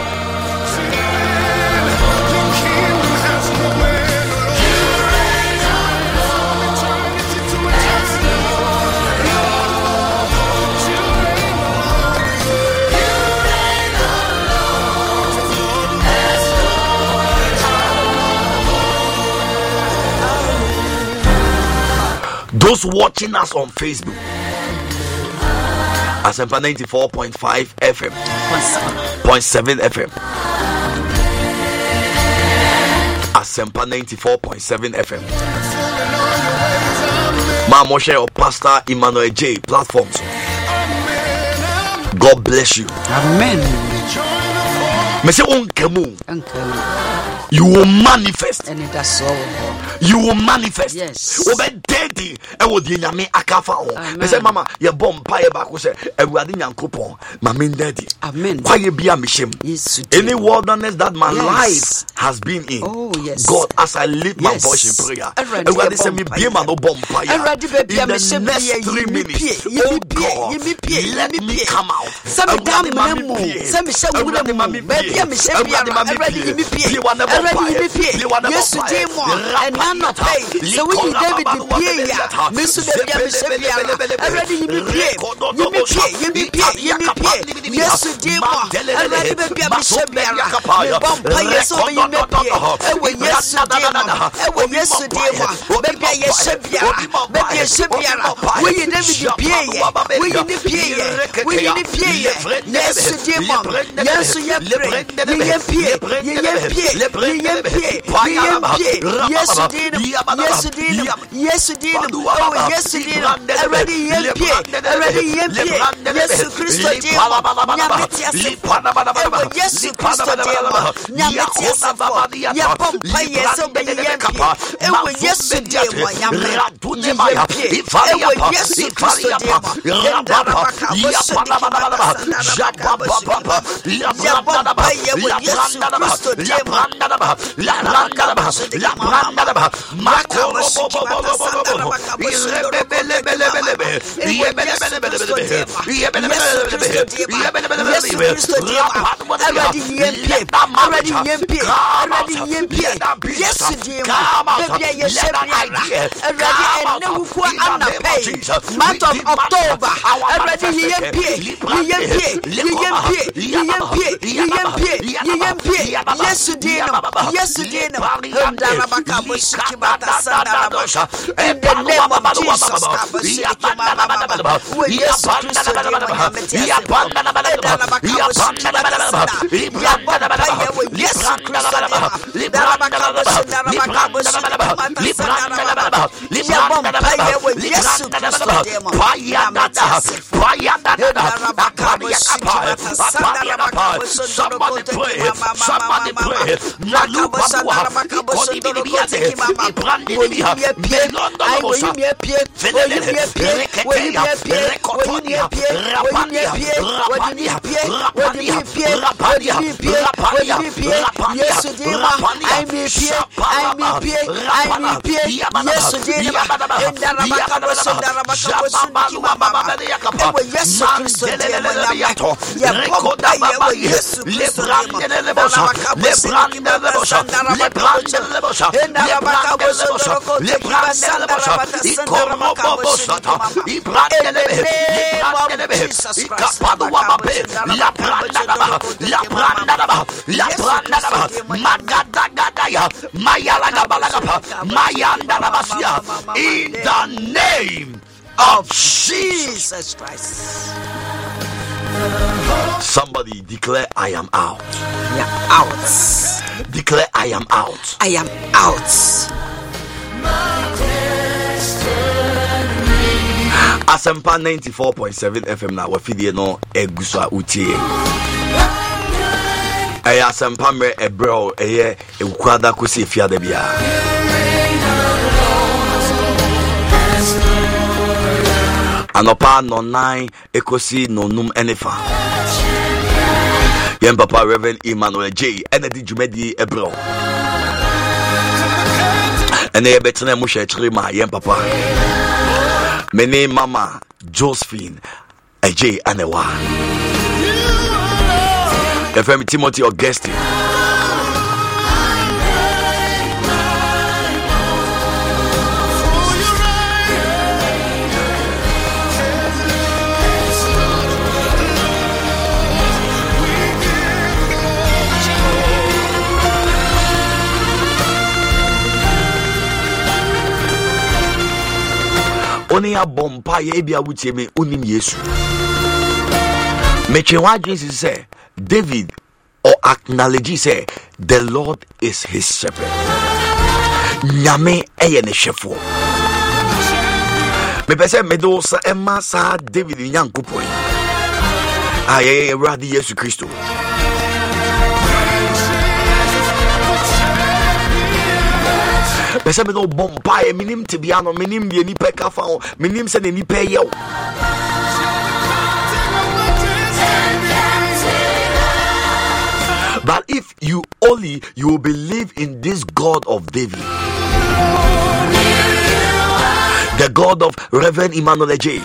Speaker 2: Those watching us on Facebook, Asempa 94.5 FM, 0.7 FM, Asempa 94.7 FM. Mama share of Pastor Emmanuel J platforms. God bless you.
Speaker 4: Amen.
Speaker 2: Mese unkemu. You will manifest.
Speaker 4: And it is so.
Speaker 2: You will manifest.
Speaker 4: Yes.
Speaker 2: Obe daddy e wo di nyame akafa ho. Me say mama ye bom pa ye ba ko say ewurade nyankopon mama daddy.
Speaker 4: Amen.
Speaker 2: Kwaye bia meshem.
Speaker 4: Yes.
Speaker 2: Any wilderness that my life has been in.
Speaker 4: Oh yes.
Speaker 2: God, as I lift my voice in prayer. Ewurade say me bia ma no bom pa ya. In the next 3 minutes. Oh God, let me come out.
Speaker 4: Some damn memo. Some show memo. Baby me say bia already me pie. Already me pie. Yes today more. And not pay. So we David the Pierre, Miss already you be yes, dear, already be a Mishabia, yes, so you may pay. Yes, maybe a Shabia, maybe a Shabia, we you never be pay, we you need pay, we you need pay, yes, dear, yes, you have yes, you did. Oh, yes, you did. Already, already, yes, Christo, yes, Christo, month of October, already in the name of Jesus, in the name of Jesus Christ.
Speaker 2: Somebody declare, I am out.
Speaker 4: Yeah, out.
Speaker 2: Declare, I am out.
Speaker 4: I am out.
Speaker 2: Asempa 94.7 FM na wafidie no egusua utie. Aya asempa me ebro eye ekwada kosi fiada bia. Anopa no 9 ekosi no num enefa. Yem papa Reverend Emmanuel J enedi jumedi ebro. Ene betene mo hwe ma yem papa. Mene mama Josephine AJ Anewa. FM Timothy Augustine. Oni abompa ye bia wutie me onim Yesu. Meche wadwen say David or acknowledge say the Lord is his shepherd. Nyame eye ne hwefo. Me pese me do sa emma sa David nyankopon. Aye Radi Yesu Kristo. Pese me no bompa e minim tibiano minim de ni peka fa minim se ni pe ye. But if you believe in this God of David, the God of Reverend Emmanuel J,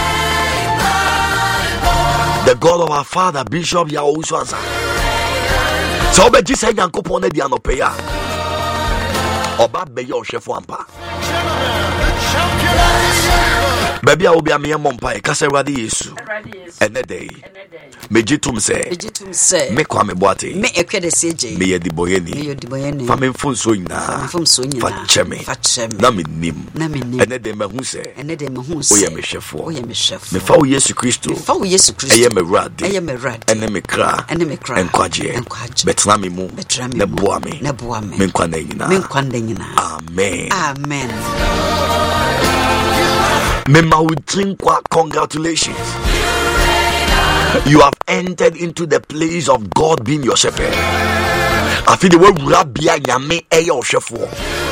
Speaker 2: the God of our father Bishop Yaousuansa, so be Jesus Yankopon e di anopeya oba be yo hwefo ampa. Baby I will be a mere mompa e kase Radi Yesu ene day mejitum se me kwa me boate
Speaker 4: Me ekwede seje.
Speaker 2: me ye di boyeni fa me mfonso nyina fa cheme na me nim ene day me hu se oye me hwefo me fa wo Yesu Kristo eye me Radi ene me kra enkwaje betna me mu ne boa me me nkwa na nyina amen. Congratulations. You have entered into the place of God being your shepherd. I feel the word Rabia Yame Eyo Shefo.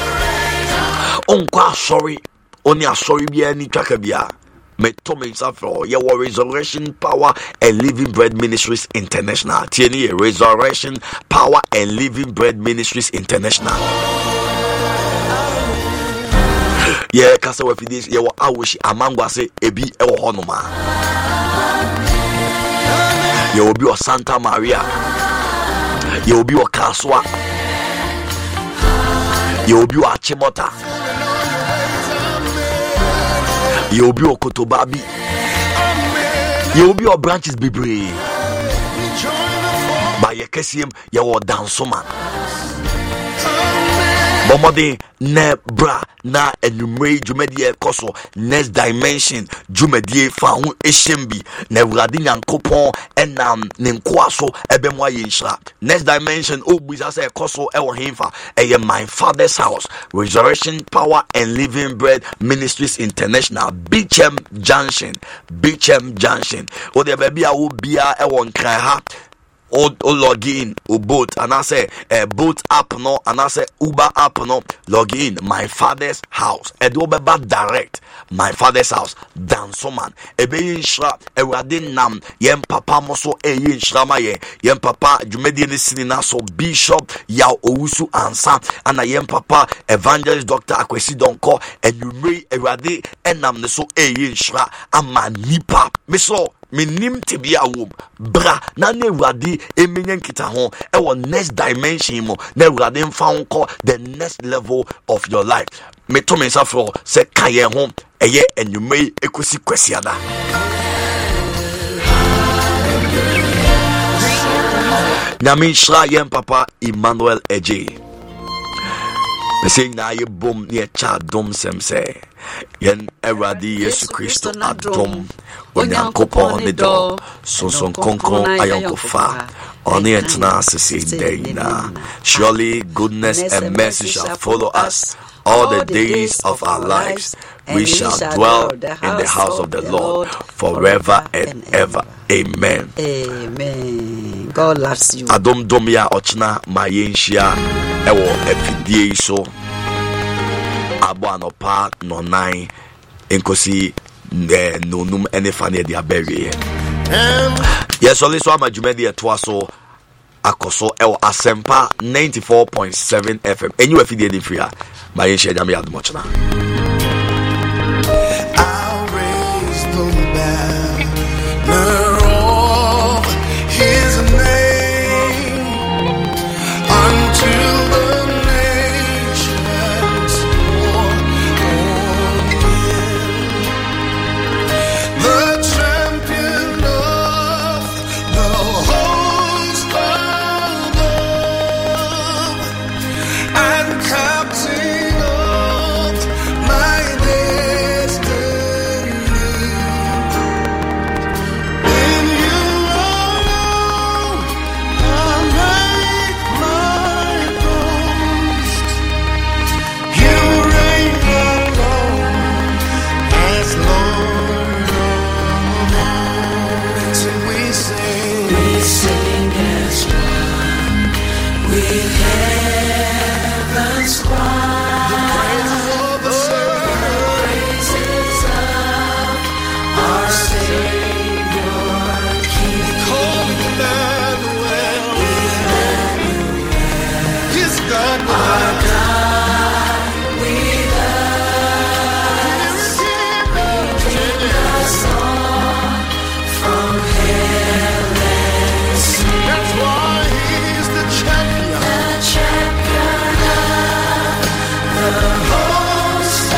Speaker 2: Onkwa sorry. Only a sorry be any chakabia. Me Tommy Safro, your Resurrection Power and Living Bread Ministries International. TNE Resurrection Power and Living Bread Ministries International. Yeah, kasa we fidis ye wo awoshi amangwa se ebi e wo honoma. Ye obi o Santa Maria. Ye obi o Kaswa. Ye obi o Achimota. Ye obi o Kotobabi. Ye obi o branches bibre. Ba ye kesiem ye wo Dansoma. Bomode ne bra na enumere jumedie koso next dimension jumedie fa hu ehembi na Awurade Nyankopon enam ne nkoaso ebemo ayinhra. Next dimension obuza say koso ewo hemfa eye my father's house Resurrection Power and Living Bread Ministries International Bichem Junction o de baby a wo bia ewo nkran ha o log in o boat and I say boat app no and I say Uber app no log in my father's house edo beba direct my father's house Dansoman ebe inshra Awurade nam yem papa moso inshra ma yem papa jumedi ni sinina so Bishop ya Owusu Ansa ana yem papa Evangelist Dr. Akwesi Donko enumere Awurade enam ne so inshra ama nipa me so minim tibia wom bra na ne Awurade emenyen kita ho e wo next dimension mo na Awurade mfa nko the next level of your life. Me to me safro se kaye ho eye enwumei ekosi kwasiada. Nyame shra yem papa Emmanuel AJ. Me say na ye bom ne cha dom sem se yen Eradi Yesu Christo adom onyankopon ne do sonson konkon ayonkofa oni etna sisi deina. Surely goodness and mercy shall follow us all the days of our lives. We shall dwell in the house of the Lord forever and ever. Amen.
Speaker 4: Amen. God loves you.
Speaker 2: Adom domia ochna mayenshia ewo efidie so abo anopa no nine enkosi nonum ene fane dia bewe. Yes, only so amajumedi etwaso akoso ewo asempa 94.7 FM. Enyu efidie di free mayenshia jam ya adomochna.
Speaker 3: I'll raise the banner of His name until the nations pour on Him. The champion of the host above and captain of my destiny. In you alone I make my boast. You reign alone as Lord of all. So we sing
Speaker 5: as one with heaven's choir.
Speaker 3: the
Speaker 5: Praises of our Savior King.
Speaker 3: call Emmanuel. He's God with
Speaker 5: Our
Speaker 3: us.
Speaker 5: God with us, bring us all from heaven's
Speaker 3: That's why He's the champion.
Speaker 5: the champion of the host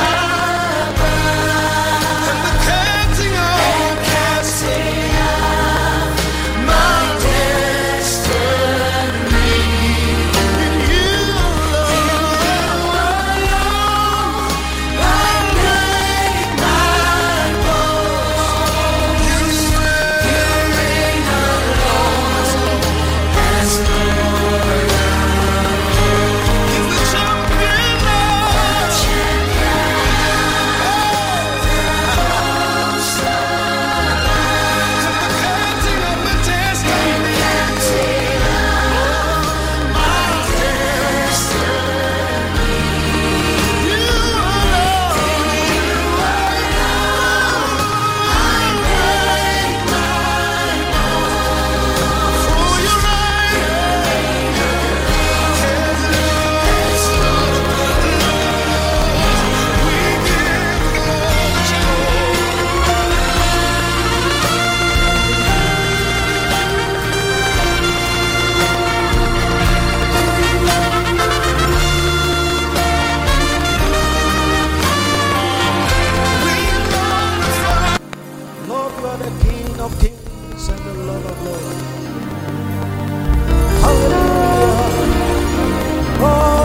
Speaker 5: above,
Speaker 3: And the captain of
Speaker 5: casting of my destiny.
Speaker 3: you
Speaker 5: Alone, I make my boast. You reign alone as Lord of
Speaker 3: He's the champion of captain of the destiny. For your
Speaker 7: Lord, you are the King of kings and the Lord of lords. Hallelujah.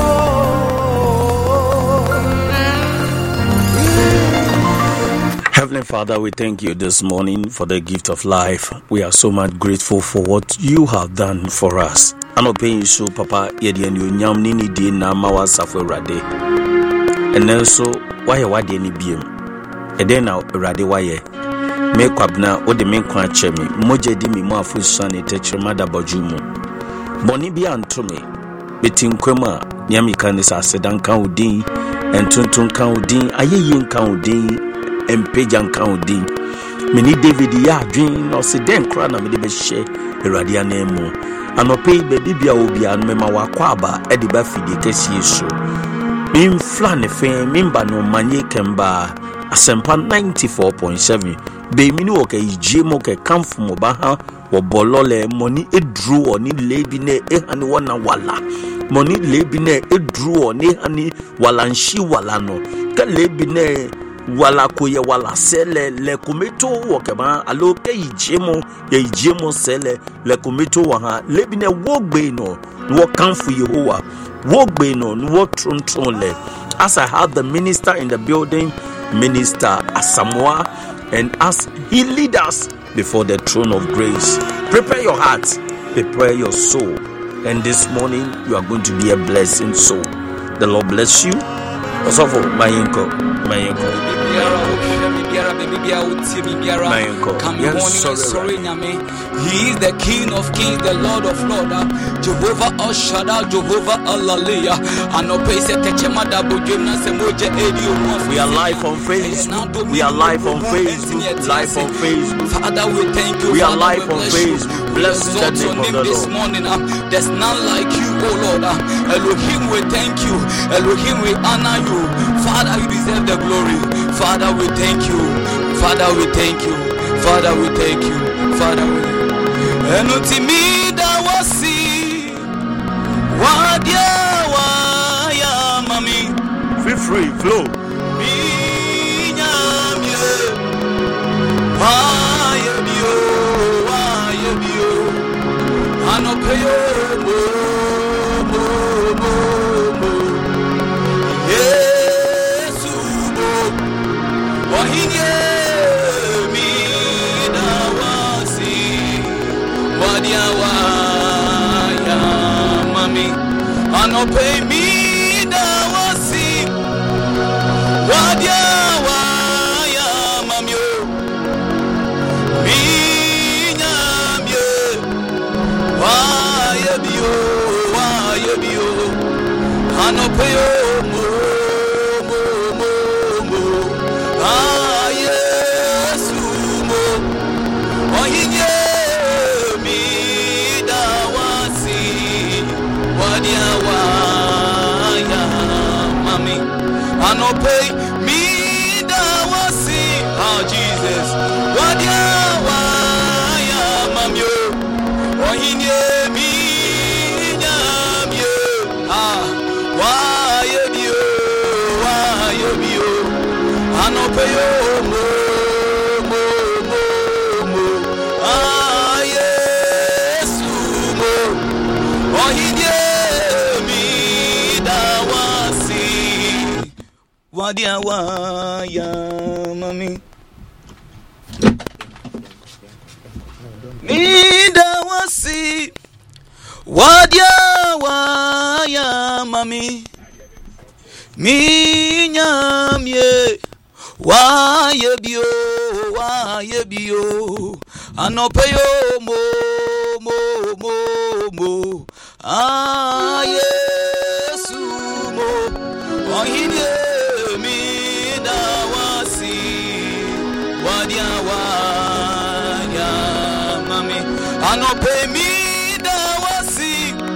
Speaker 8: Heavenly Father, we thank you this morning for the gift of life. We are so much grateful for what you have done for us. I'm not paying so, Papa, yedi and you nyam nini di na mawa safwe rade. And also, why you wadi ni biem? Eden na rade waye. Me kwabna ode me kwa chemi. Moje di mi mo afu sane tetre mada bajumu. Boni bi antome. Beti nkwema nyami kanisa sedan kan udin. Entuntun kan udin. Ayeyin kan udin. Empejan kan udin. Mini David ya adwin no se den kra na me de be hye Awurade anemu. Anope baby bia obi an mema wakwaba e de ba fidi kesi so. Mim flan fe mimba no manye kemba asempa 94.7 be mini wo ke ijemo ke kamfu mo ba ha wo bolole moni edru oni lebi ne ehani wona wala moni lebi ne edru oni hani wala nshi wala no ke lebi ne wala koye wala sele le kumeto wo ke ba alo ke ijemo sele le kumeto wa ha lebi ne wo gbe no wo kamfu Yehowa wo gbe no wo tronton le. As I have the minister in the building, Minister Asamoah, and as he leads us before the throne of grace. Prepare your heart, prepare your soul, and this morning you are going to be a blessing soul. The Lord bless you. Also for my uncle.
Speaker 9: Sorry, He is the King of Kings, the Lord of Lords, Jehovah El Shaddai, Jehovah Alalia.
Speaker 8: We are live on Facebook. We are live on Facebook. Live on Facebook.
Speaker 9: Father, we thank you.
Speaker 8: We are live on Facebook. Bless the name of the
Speaker 9: this
Speaker 8: Lord.
Speaker 9: morning. There's none like you, oh Lord. Elohim, we thank you. Elohim, we honor you. Father, you deserve the glory. Father, we thank you. Father, we thank you. Father, we thank you. Father, we thank you. Enutimida wasi wadia waya mami.
Speaker 8: Feel free, flow.
Speaker 9: Minyamye waya bio anopeyo mo Yesu mo wahinye ya mami anope mi dawasi wadia wa ya mami mi nyamye wa ye bio anope yo mo Yesu mo ohinye Anope mi dawasi, oh Jesus, wadia waya mamyo, ohinye mi nyamye, waya bio, anope yo mo, Yesu mo, ohinye mi dawasi. Wadia waya mami Mida wasi Wadia waya mami Minyamye Waye bio Anopeyo mo Yesu mo Ohine Anope mi dawasi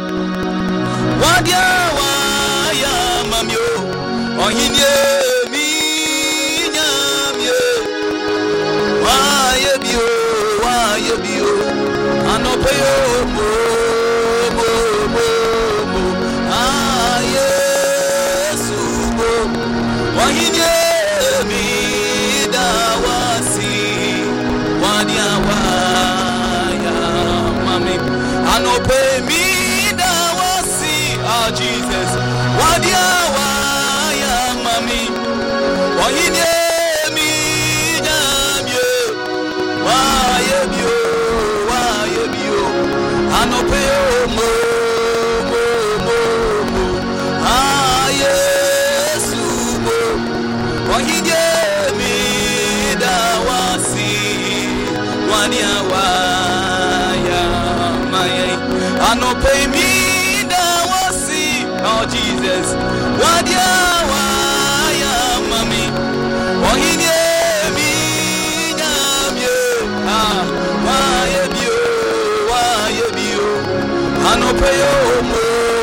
Speaker 9: wadia waya mamyo ohinye mi nyamye waye bio anope yo mo Yesu mo ohinye mi dawasi wadia Anope mi dawasi, oh Jesus, wadia waya mami, ohinye mi nyamye, waye bio, anope mo, Yesu mo, ohinye mi dawasi, wadia waya. Anope mi dawasi, oh Jesus, wadia waya mami, ohinye mi nyamye, waye bio, anope yo mo,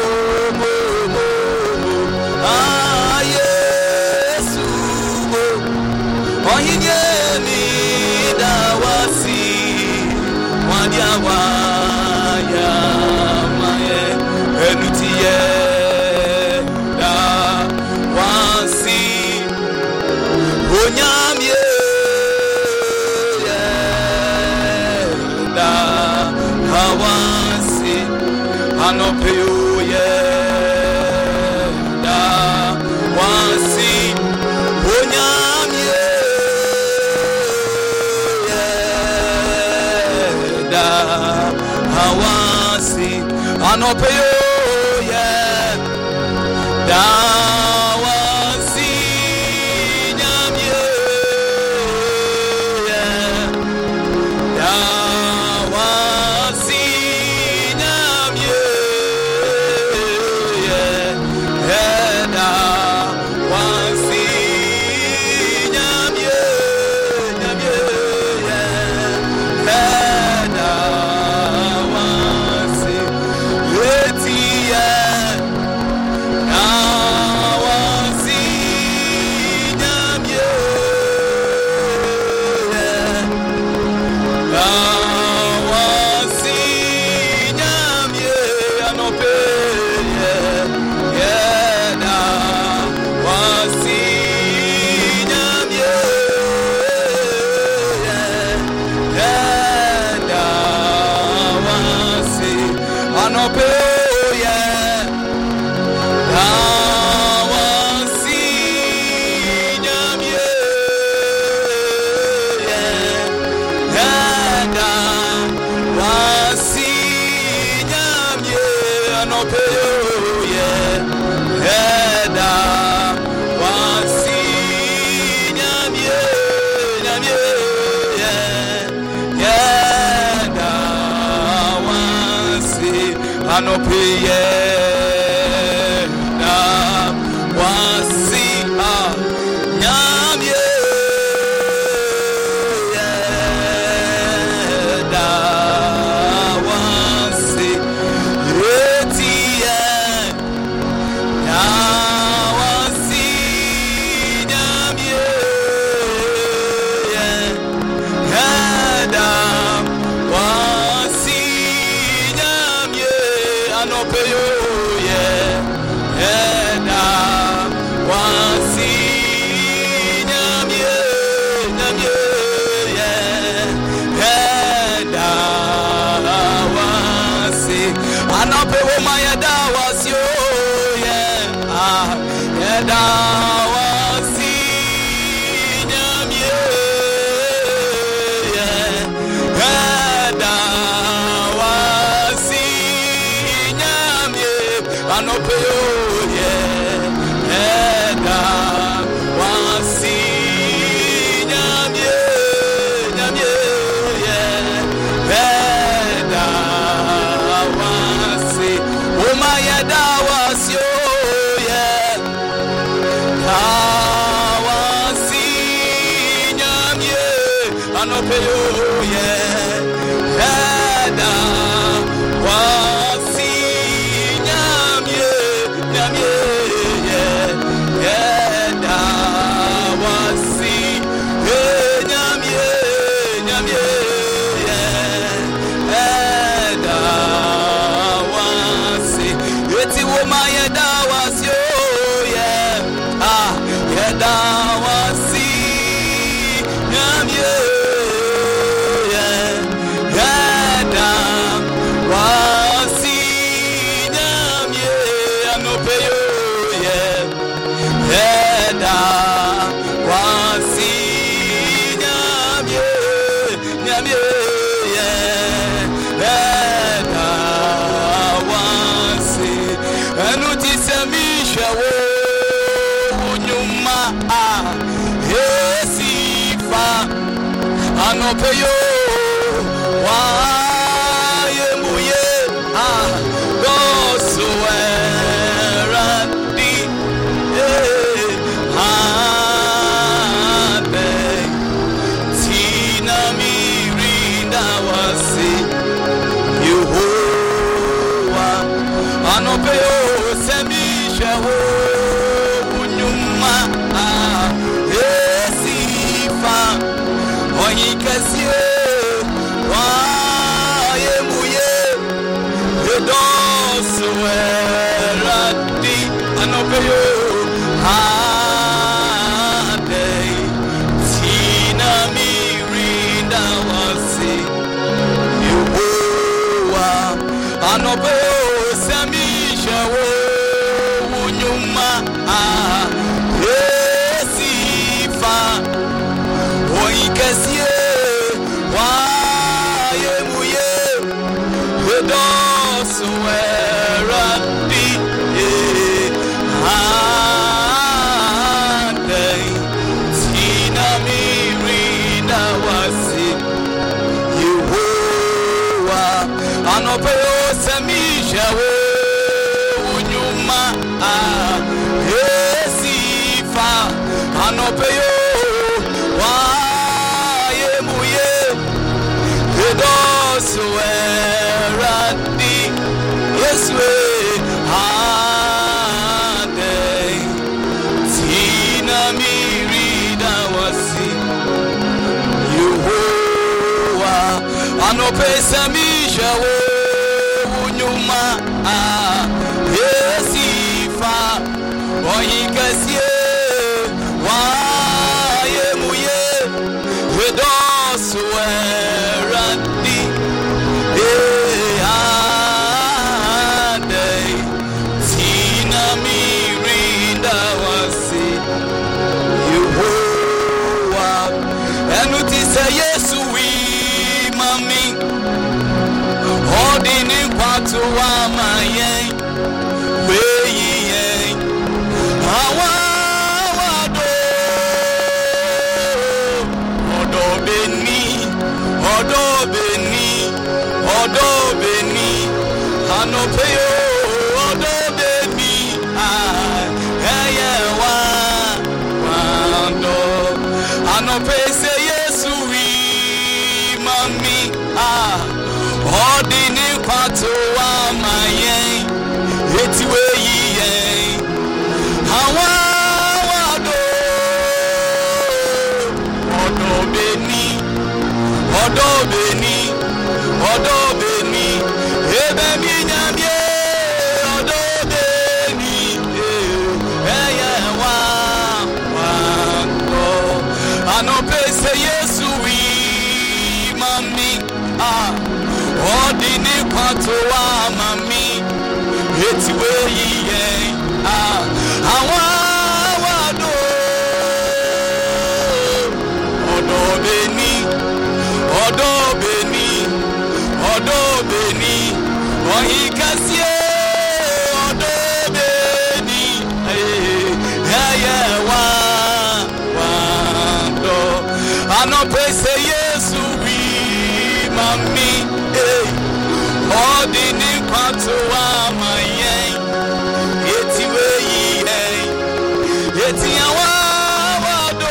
Speaker 9: Yesu mo, ohinye mi dawasi, wadia waya. Enutiye da wansi onyamye da hawansi anopeyo da wansi onyamye anopeyo eda wansi nyamye eda wansi anopeyo eda wansi nyamye eda wansi Anopeyo waye muye dosuerandi ade tina mirinda wasi Yehowa anopeyo semisha wo unyuma esifa Onikasiye waye muye dosuerandi anopeyo ade tina mirinda wasi Yehowa anopeyo semisha wo unyuma esifa Onikasiye waye muye dosuerandi ade tina mirinda wasi Yehowa anopeyo semisha wo unyuma esifa anopeyo waye muye dosuerandi Yeswe ade tina mirida wasi Yehowa anopesa misha wo unyuma esifa onikasiye waye muye dosuerandi ade tina mirinda wasi Yehowa enutise Yesu wi mami odini kwatu wa mayen Odobeni, Anopeyo, Odobeni, Wando, Anope say yes, we, Mami, Odini Pato, my yen, it's way yen, Hawado, Odobeni, Odobeni, Odobeni, Ebemi Nyamye, Odobeni, Anope say yes, we, Mami, Odini Pato, Mami, it's way yen, Hawado, Odobeni, Odobeni, Odobeni, Ohikasie, Odobeni, Wando, Anope say yes, we, Mami, Odini Pato, my yen, it's way yen, it's Wado,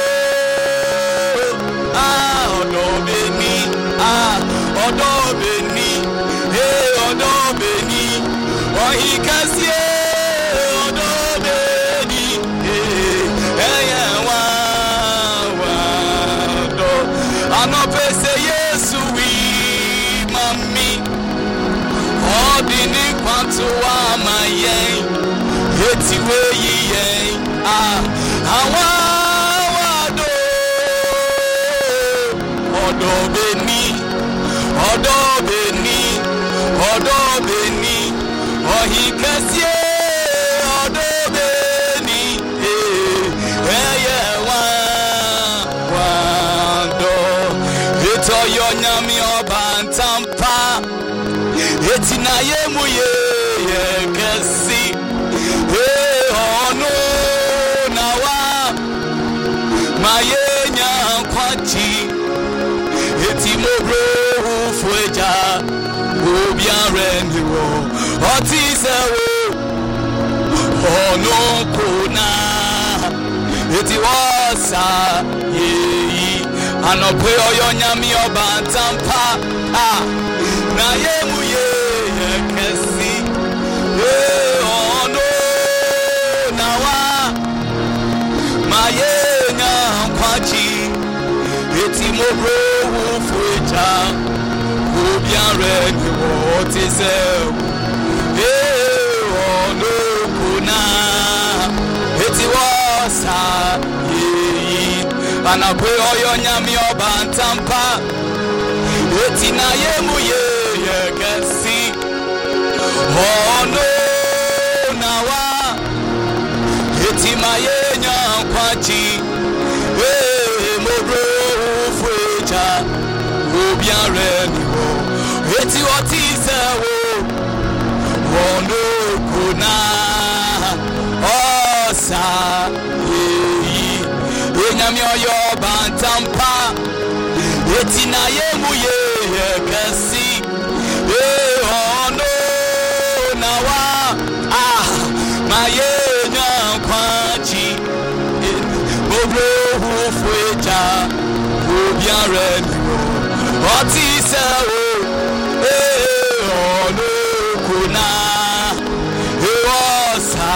Speaker 9: Odobeni, Odobeni, Odobeni, Ohikasie, Odobeni, Wando, Anope say yes, we, Mami, Odini Pato, my yen, it's way yen, Hawado, Odobeni, Odobeni, Odobeni, Ohikasie, Odobeni, Wando, Ito Yonyami Obantampa, Etina Yemuye, Kasi, Ono, Nawa, Mayenya Kwachi, Etimobro, Fueja, Obian Remiwo, Otisewo, Ono Kuna, Etiwasa, Anope Oyonyami Obantampa, Na Yemuye, Kasi, Ono, Nawa, Mayenya Kwachi, Etimobro, Fueja, Obian Remiwo, Otisewo, Ono Kuna, Etiwasa, Anope Oyonyami Obantampa, Etina Yemuye, Kasi, Ono, Nawa, Etimayenya Kwachi, Mobro, Fueja, Obian Remiwo, Eti Otisewo, Ono Kuna, Osa, Enyami Oyo Bantampa, Etina Yemuye, Kasi, Ono, Nawa, Mayenya Kwachi, Mobro, Fueja, Obian Remiwo, Otisewo, Ono Kuna, Osa,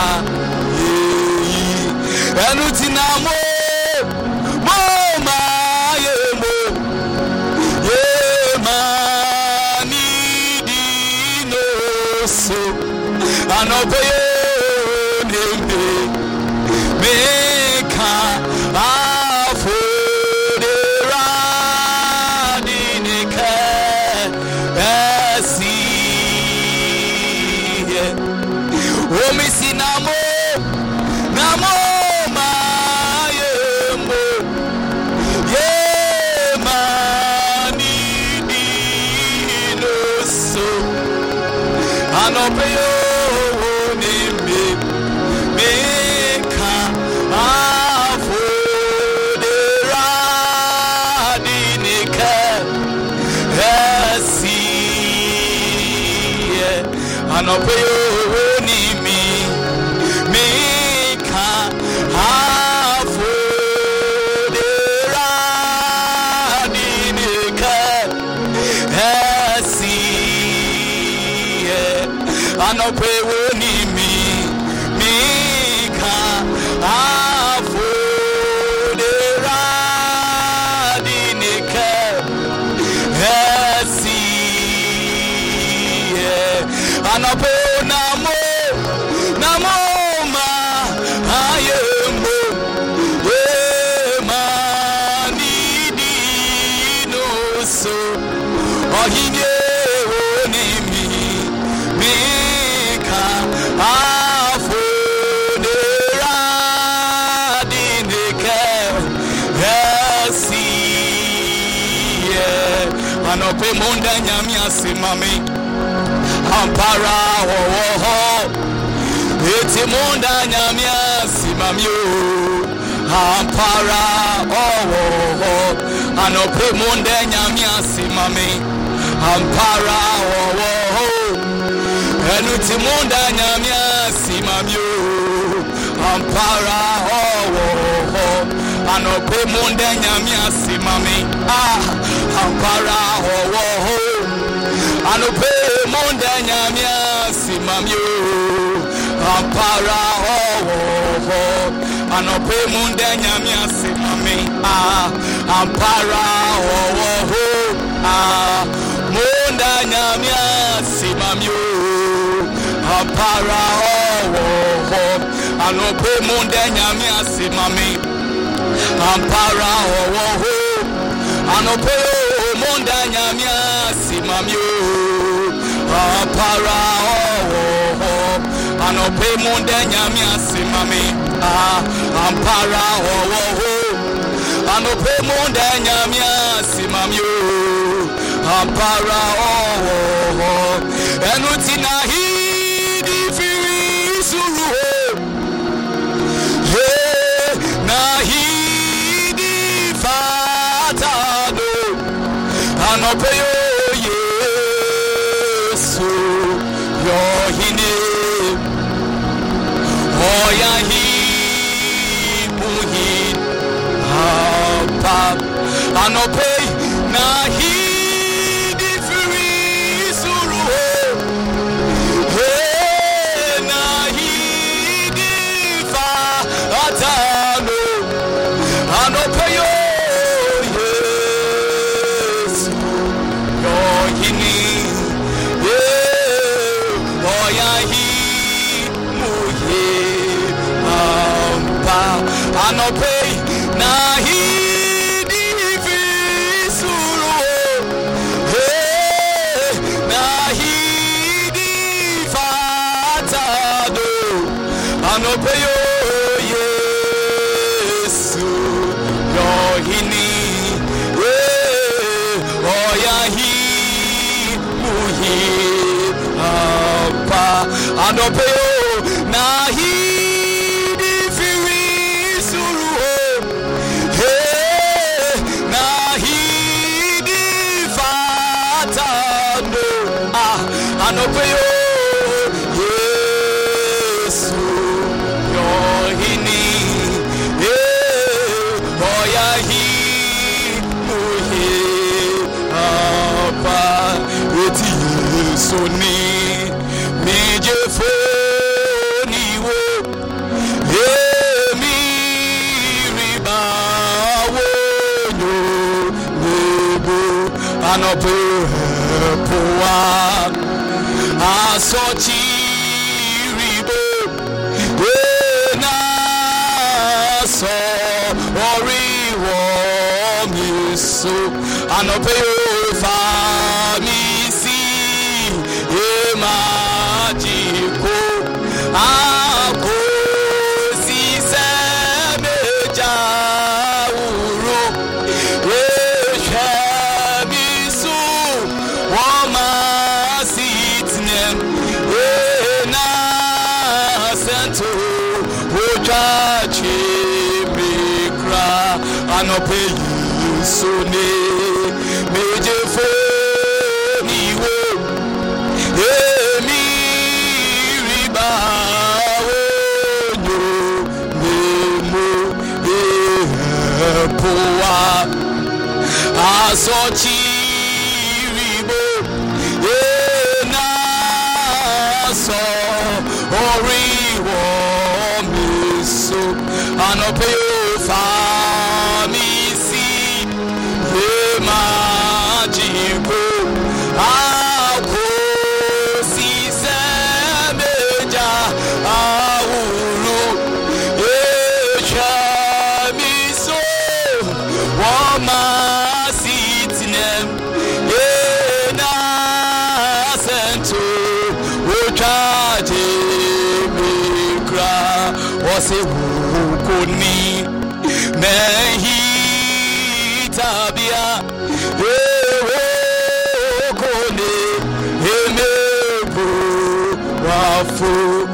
Speaker 9: Enutinamo, Mama, Yemani, Dino, so, Anope, Meka, Afodera, Dinika, Esi, Omisinamo, Namo, Mayemo, Yemani, Dino, so, Anope, Meka, Afodera, Dinika, Esi. anope oni mi ka afo de radinika esi anope oni mi ka afo de radinika esi anope namo ma ayemo we mani di no so ohine oni mi ka afo de radineke esi anope monda nyami asimami ampara ho eti monda nyami asimami o ampara ho anope monda nyami asimami ampara ho enu ti monda nyami asimami o ampara ho anope monda nyami asimami ampara ho anope monda nyami asimami o ampara ho anope monda nyami asimami ampara ho monda nyami asimami o ampara ho anope monda nyami asimami ampara ho anope monda nyami asimami o ampara ho anope monda nyami asimami ampara ho anope monda nyami asimami o ampara ho enuti na hidi firi suru na hidi fatado anope yo Yesu yohine oya hi muhin apa anope na hidi firi suru na hidi fatado anope yo anope na hidi visuru na hidi fatado anope yo Yesu yohini oya hi muhi apa anope yo na hidi na hidi fatando anope yo Yesu yohini oya hi muhi apa eti Yesu ni mijefo niwo anope poa asochi ribo na so oriwo miso anope fa mi si emajiko ako si semeja uro anope Yesu ne mejefo niwo emi asochiribo na so oriwo miso anope famisi magico ako sisemeja awuru echamiso wama sitinem ena sento uchaje mikra wase hukuni mehi tabia kone emebu wafu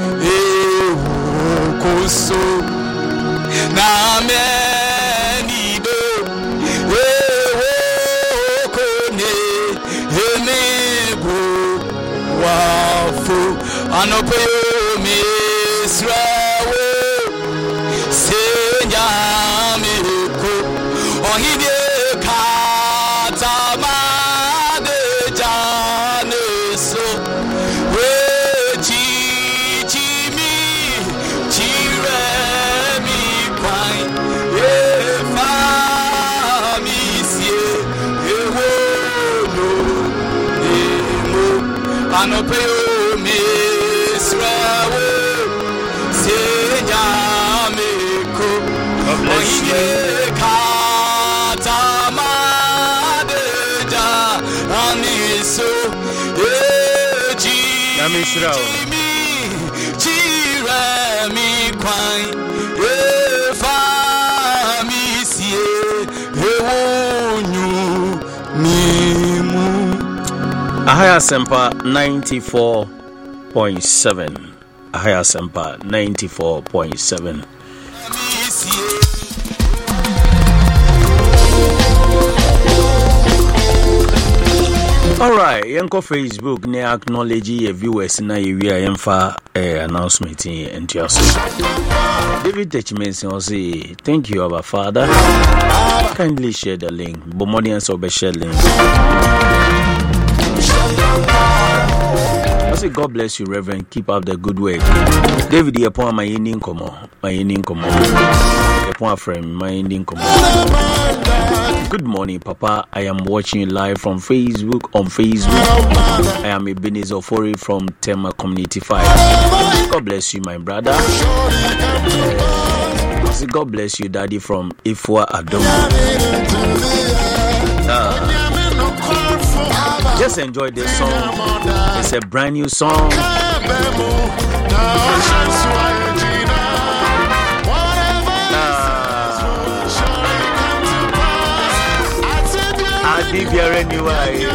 Speaker 9: kuso na menido kone emebu wafu anope misrawe senya meko ohide katama de janeso wechichimi chiremi kwai efamisie ewono emo anope misrawe senya meko ohide katama de janiso echichimi chiremi kwai efamisie ewonyu mimu.
Speaker 8: Ahaya Sempa 94.7. Ahaya Sempa 94.7. Alright, yanko Facebook ne acknowledge your viewers na yewi ayemfa announcement in just. David Techmenson will say, thank you, our Father. Kindly share the link. Bomodians of share link. I say, God bless you, Reverend. Keep up the good work. David, upon my ending come. Upon friend, my ending come. Good morning, Papa. I am watching you live from Facebook. On Facebook, I am Ebenezer Ofori from Tema Community 5. God bless you, my brother. God bless you, Daddy, from Ifwa Adom. Just enjoy this song. It's a brand new song. I'll be here anyway.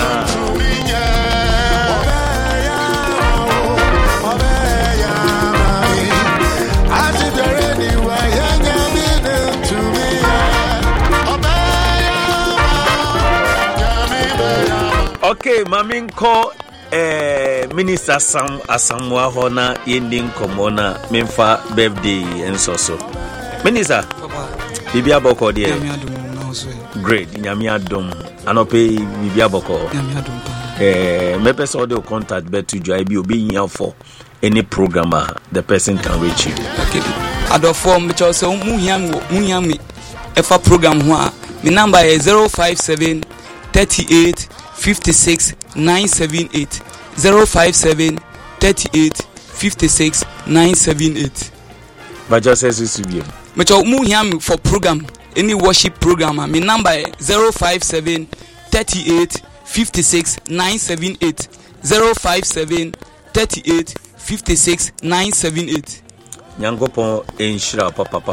Speaker 8: Okay, Maminko Minister Sam Asamwa Hona Yending Komona Memfa birthday and so. Minister, Bibia Boko dear. Great, Nyamia Dom. Anope Bibia Boko. Mepe so the contact bet to join you being here for any programmer the person can reach you.
Speaker 9: Okay. Ado form which also muhiami efa program ho my number is 057 38 56 978 057 38 56 978.
Speaker 8: But just as you be.
Speaker 9: Which muhiami for program any worship program. My number is 057 38 56 978 057 38 56 978.
Speaker 8: Nyankopon enshira papa.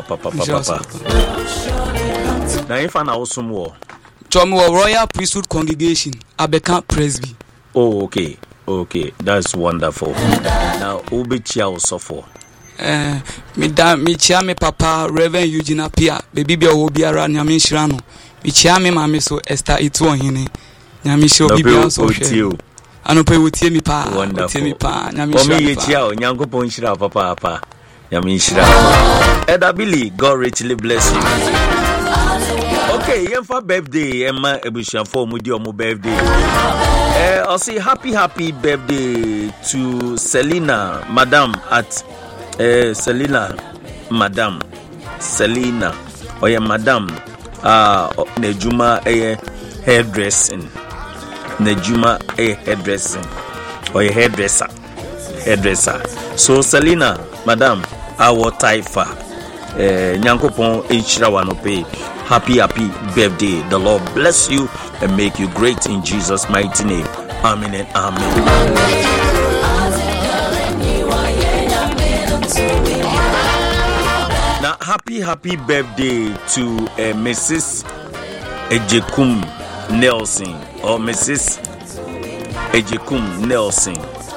Speaker 8: Na if an awesome war.
Speaker 9: Chomo Royal Priesthood Congregation, Abeka Presby.
Speaker 8: Oh, okay, that's wonderful. Now, Ubichia also for.
Speaker 9: Me chia me papa Reverend Eugene Apia, baby be obiara nyame shirano. Me chia me mama so Esther Itu ohene. Nyame shi obiara so hwe. Anope wotie mi pa, wotie mi pa, nyame shira.
Speaker 8: Omi ye chia o Nyankopon shira papa. Nyame shira. Eda Billy, God richly bless you. Okay, for birthday, Emma Ebusha for Mudio birthday. I'll say happy birthday to Selena, Madam at Selena, Madam Selena, or your Madam Nejuma hairdressing, Nejuma hairdressing, or your hairdresser. So Selena, Madam, our Taifa, Nyankopon Inchira Wanope. Happy birthday. The Lord bless you and make you great in Jesus' mighty name. Amen and amen. Now, happy birthday to Mrs. Ejekum Nelson or Mrs. Ejekum Nelson.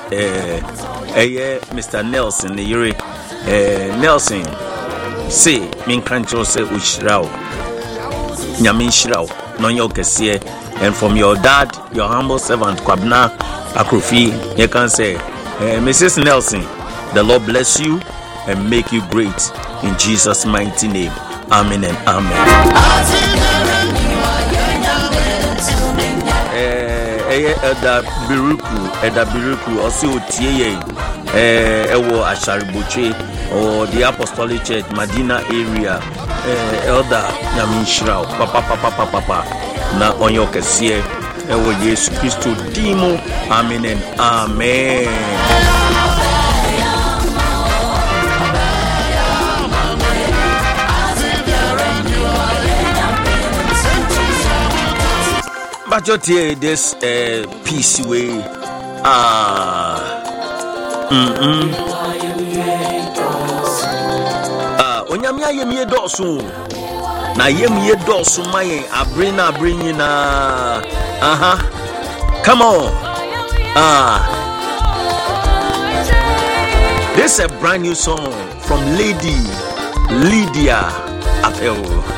Speaker 8: Mr. Nelson, Nelson, say, Min Kancho say Ushrao. Nyamin Shirao, Nonyo Kesie, and from your dad, your humble servant, Kwabna Akrofi, you can say, Mrs. Nelson, the Lord bless you and make you great in Jesus' mighty name. Amen and amen. Eda Biruku, also Tie, Ewo Asharibuche, or the Apostolic Church, Medina area. Elder Nyamin Shirao, Papa, na onyo kesie, ewo Yesu Kristo dimo, amen and amen. But you hear this peace way, Onyamia yemie dosu na yemie dosu maye abrina na come on this is a brand new song from Lady Lydia Apel.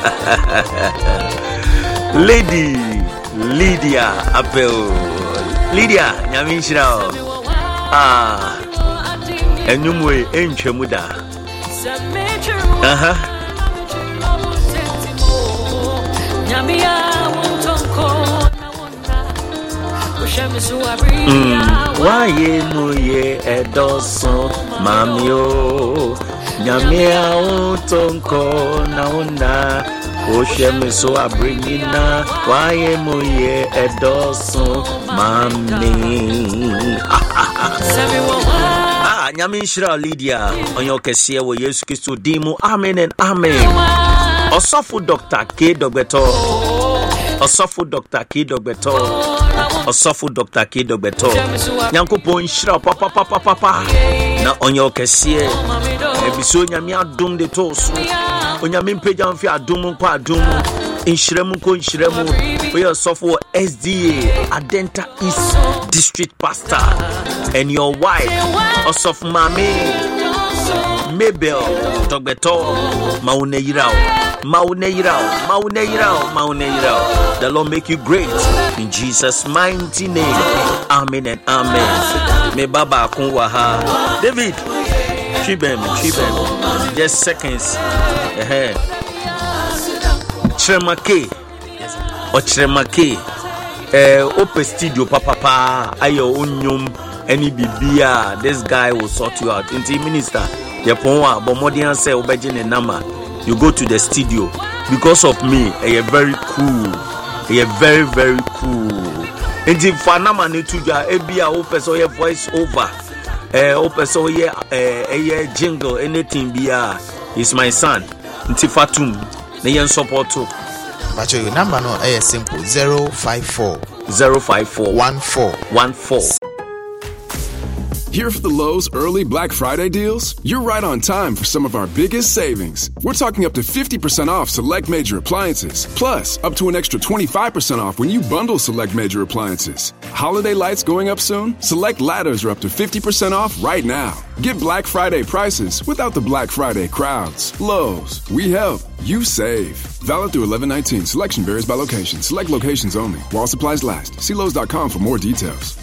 Speaker 8: Lady Lydia Apel. Lydia Nyamishira enyumwe enchemuda Waye muye edoso mamio Nyamia utonko naona Oshemiso abringina Waye muye edoso mami Nyamin Shira Lydia onyo kesie wo Yesu Kristo dimu amen and amen. Osofu Dr. K Dogbeto. Nyankopon Shira papa na onyo kesie ebiso nyame adom de toso onyame mpejam fi adom kwa adom inshiremu ko inshiremu we osofu SDA Adenta East District Pastor and your wife Osofu Mami Mabel Dogbeto Mauneyirao. The Lord make you great in Jesus' mighty name. Amen and amen. Me baba kunwaha David Chibem just seconds Tremake Open studio papa ayo unyum any bibia this guy will sort you out. Inti minister Yaponwa bomodian say obejene nama. You go to the studio because of me. You're very cool. You're very cool. And if Fanama Netuja, Ebia, Opeso, your voice over, Opeso, jingle, anything, Bia is my son. Ntifatum, Nayan support too.
Speaker 10: But your number no simple 054 14.
Speaker 1: Here for the Lowe's early Black Friday deals? You're right on time for some of our biggest savings. We're talking up to 50% off select major appliances, plus up to an extra 25% off when you bundle select major appliances. Holiday lights going up soon? Select ladders are up to 50% off right now. Get Black Friday prices without the Black Friday crowds. Lowe's, we help, you save. Valid through 11/19. Selection varies by location. Select locations only. While supplies last. See Lowe's.com for more details.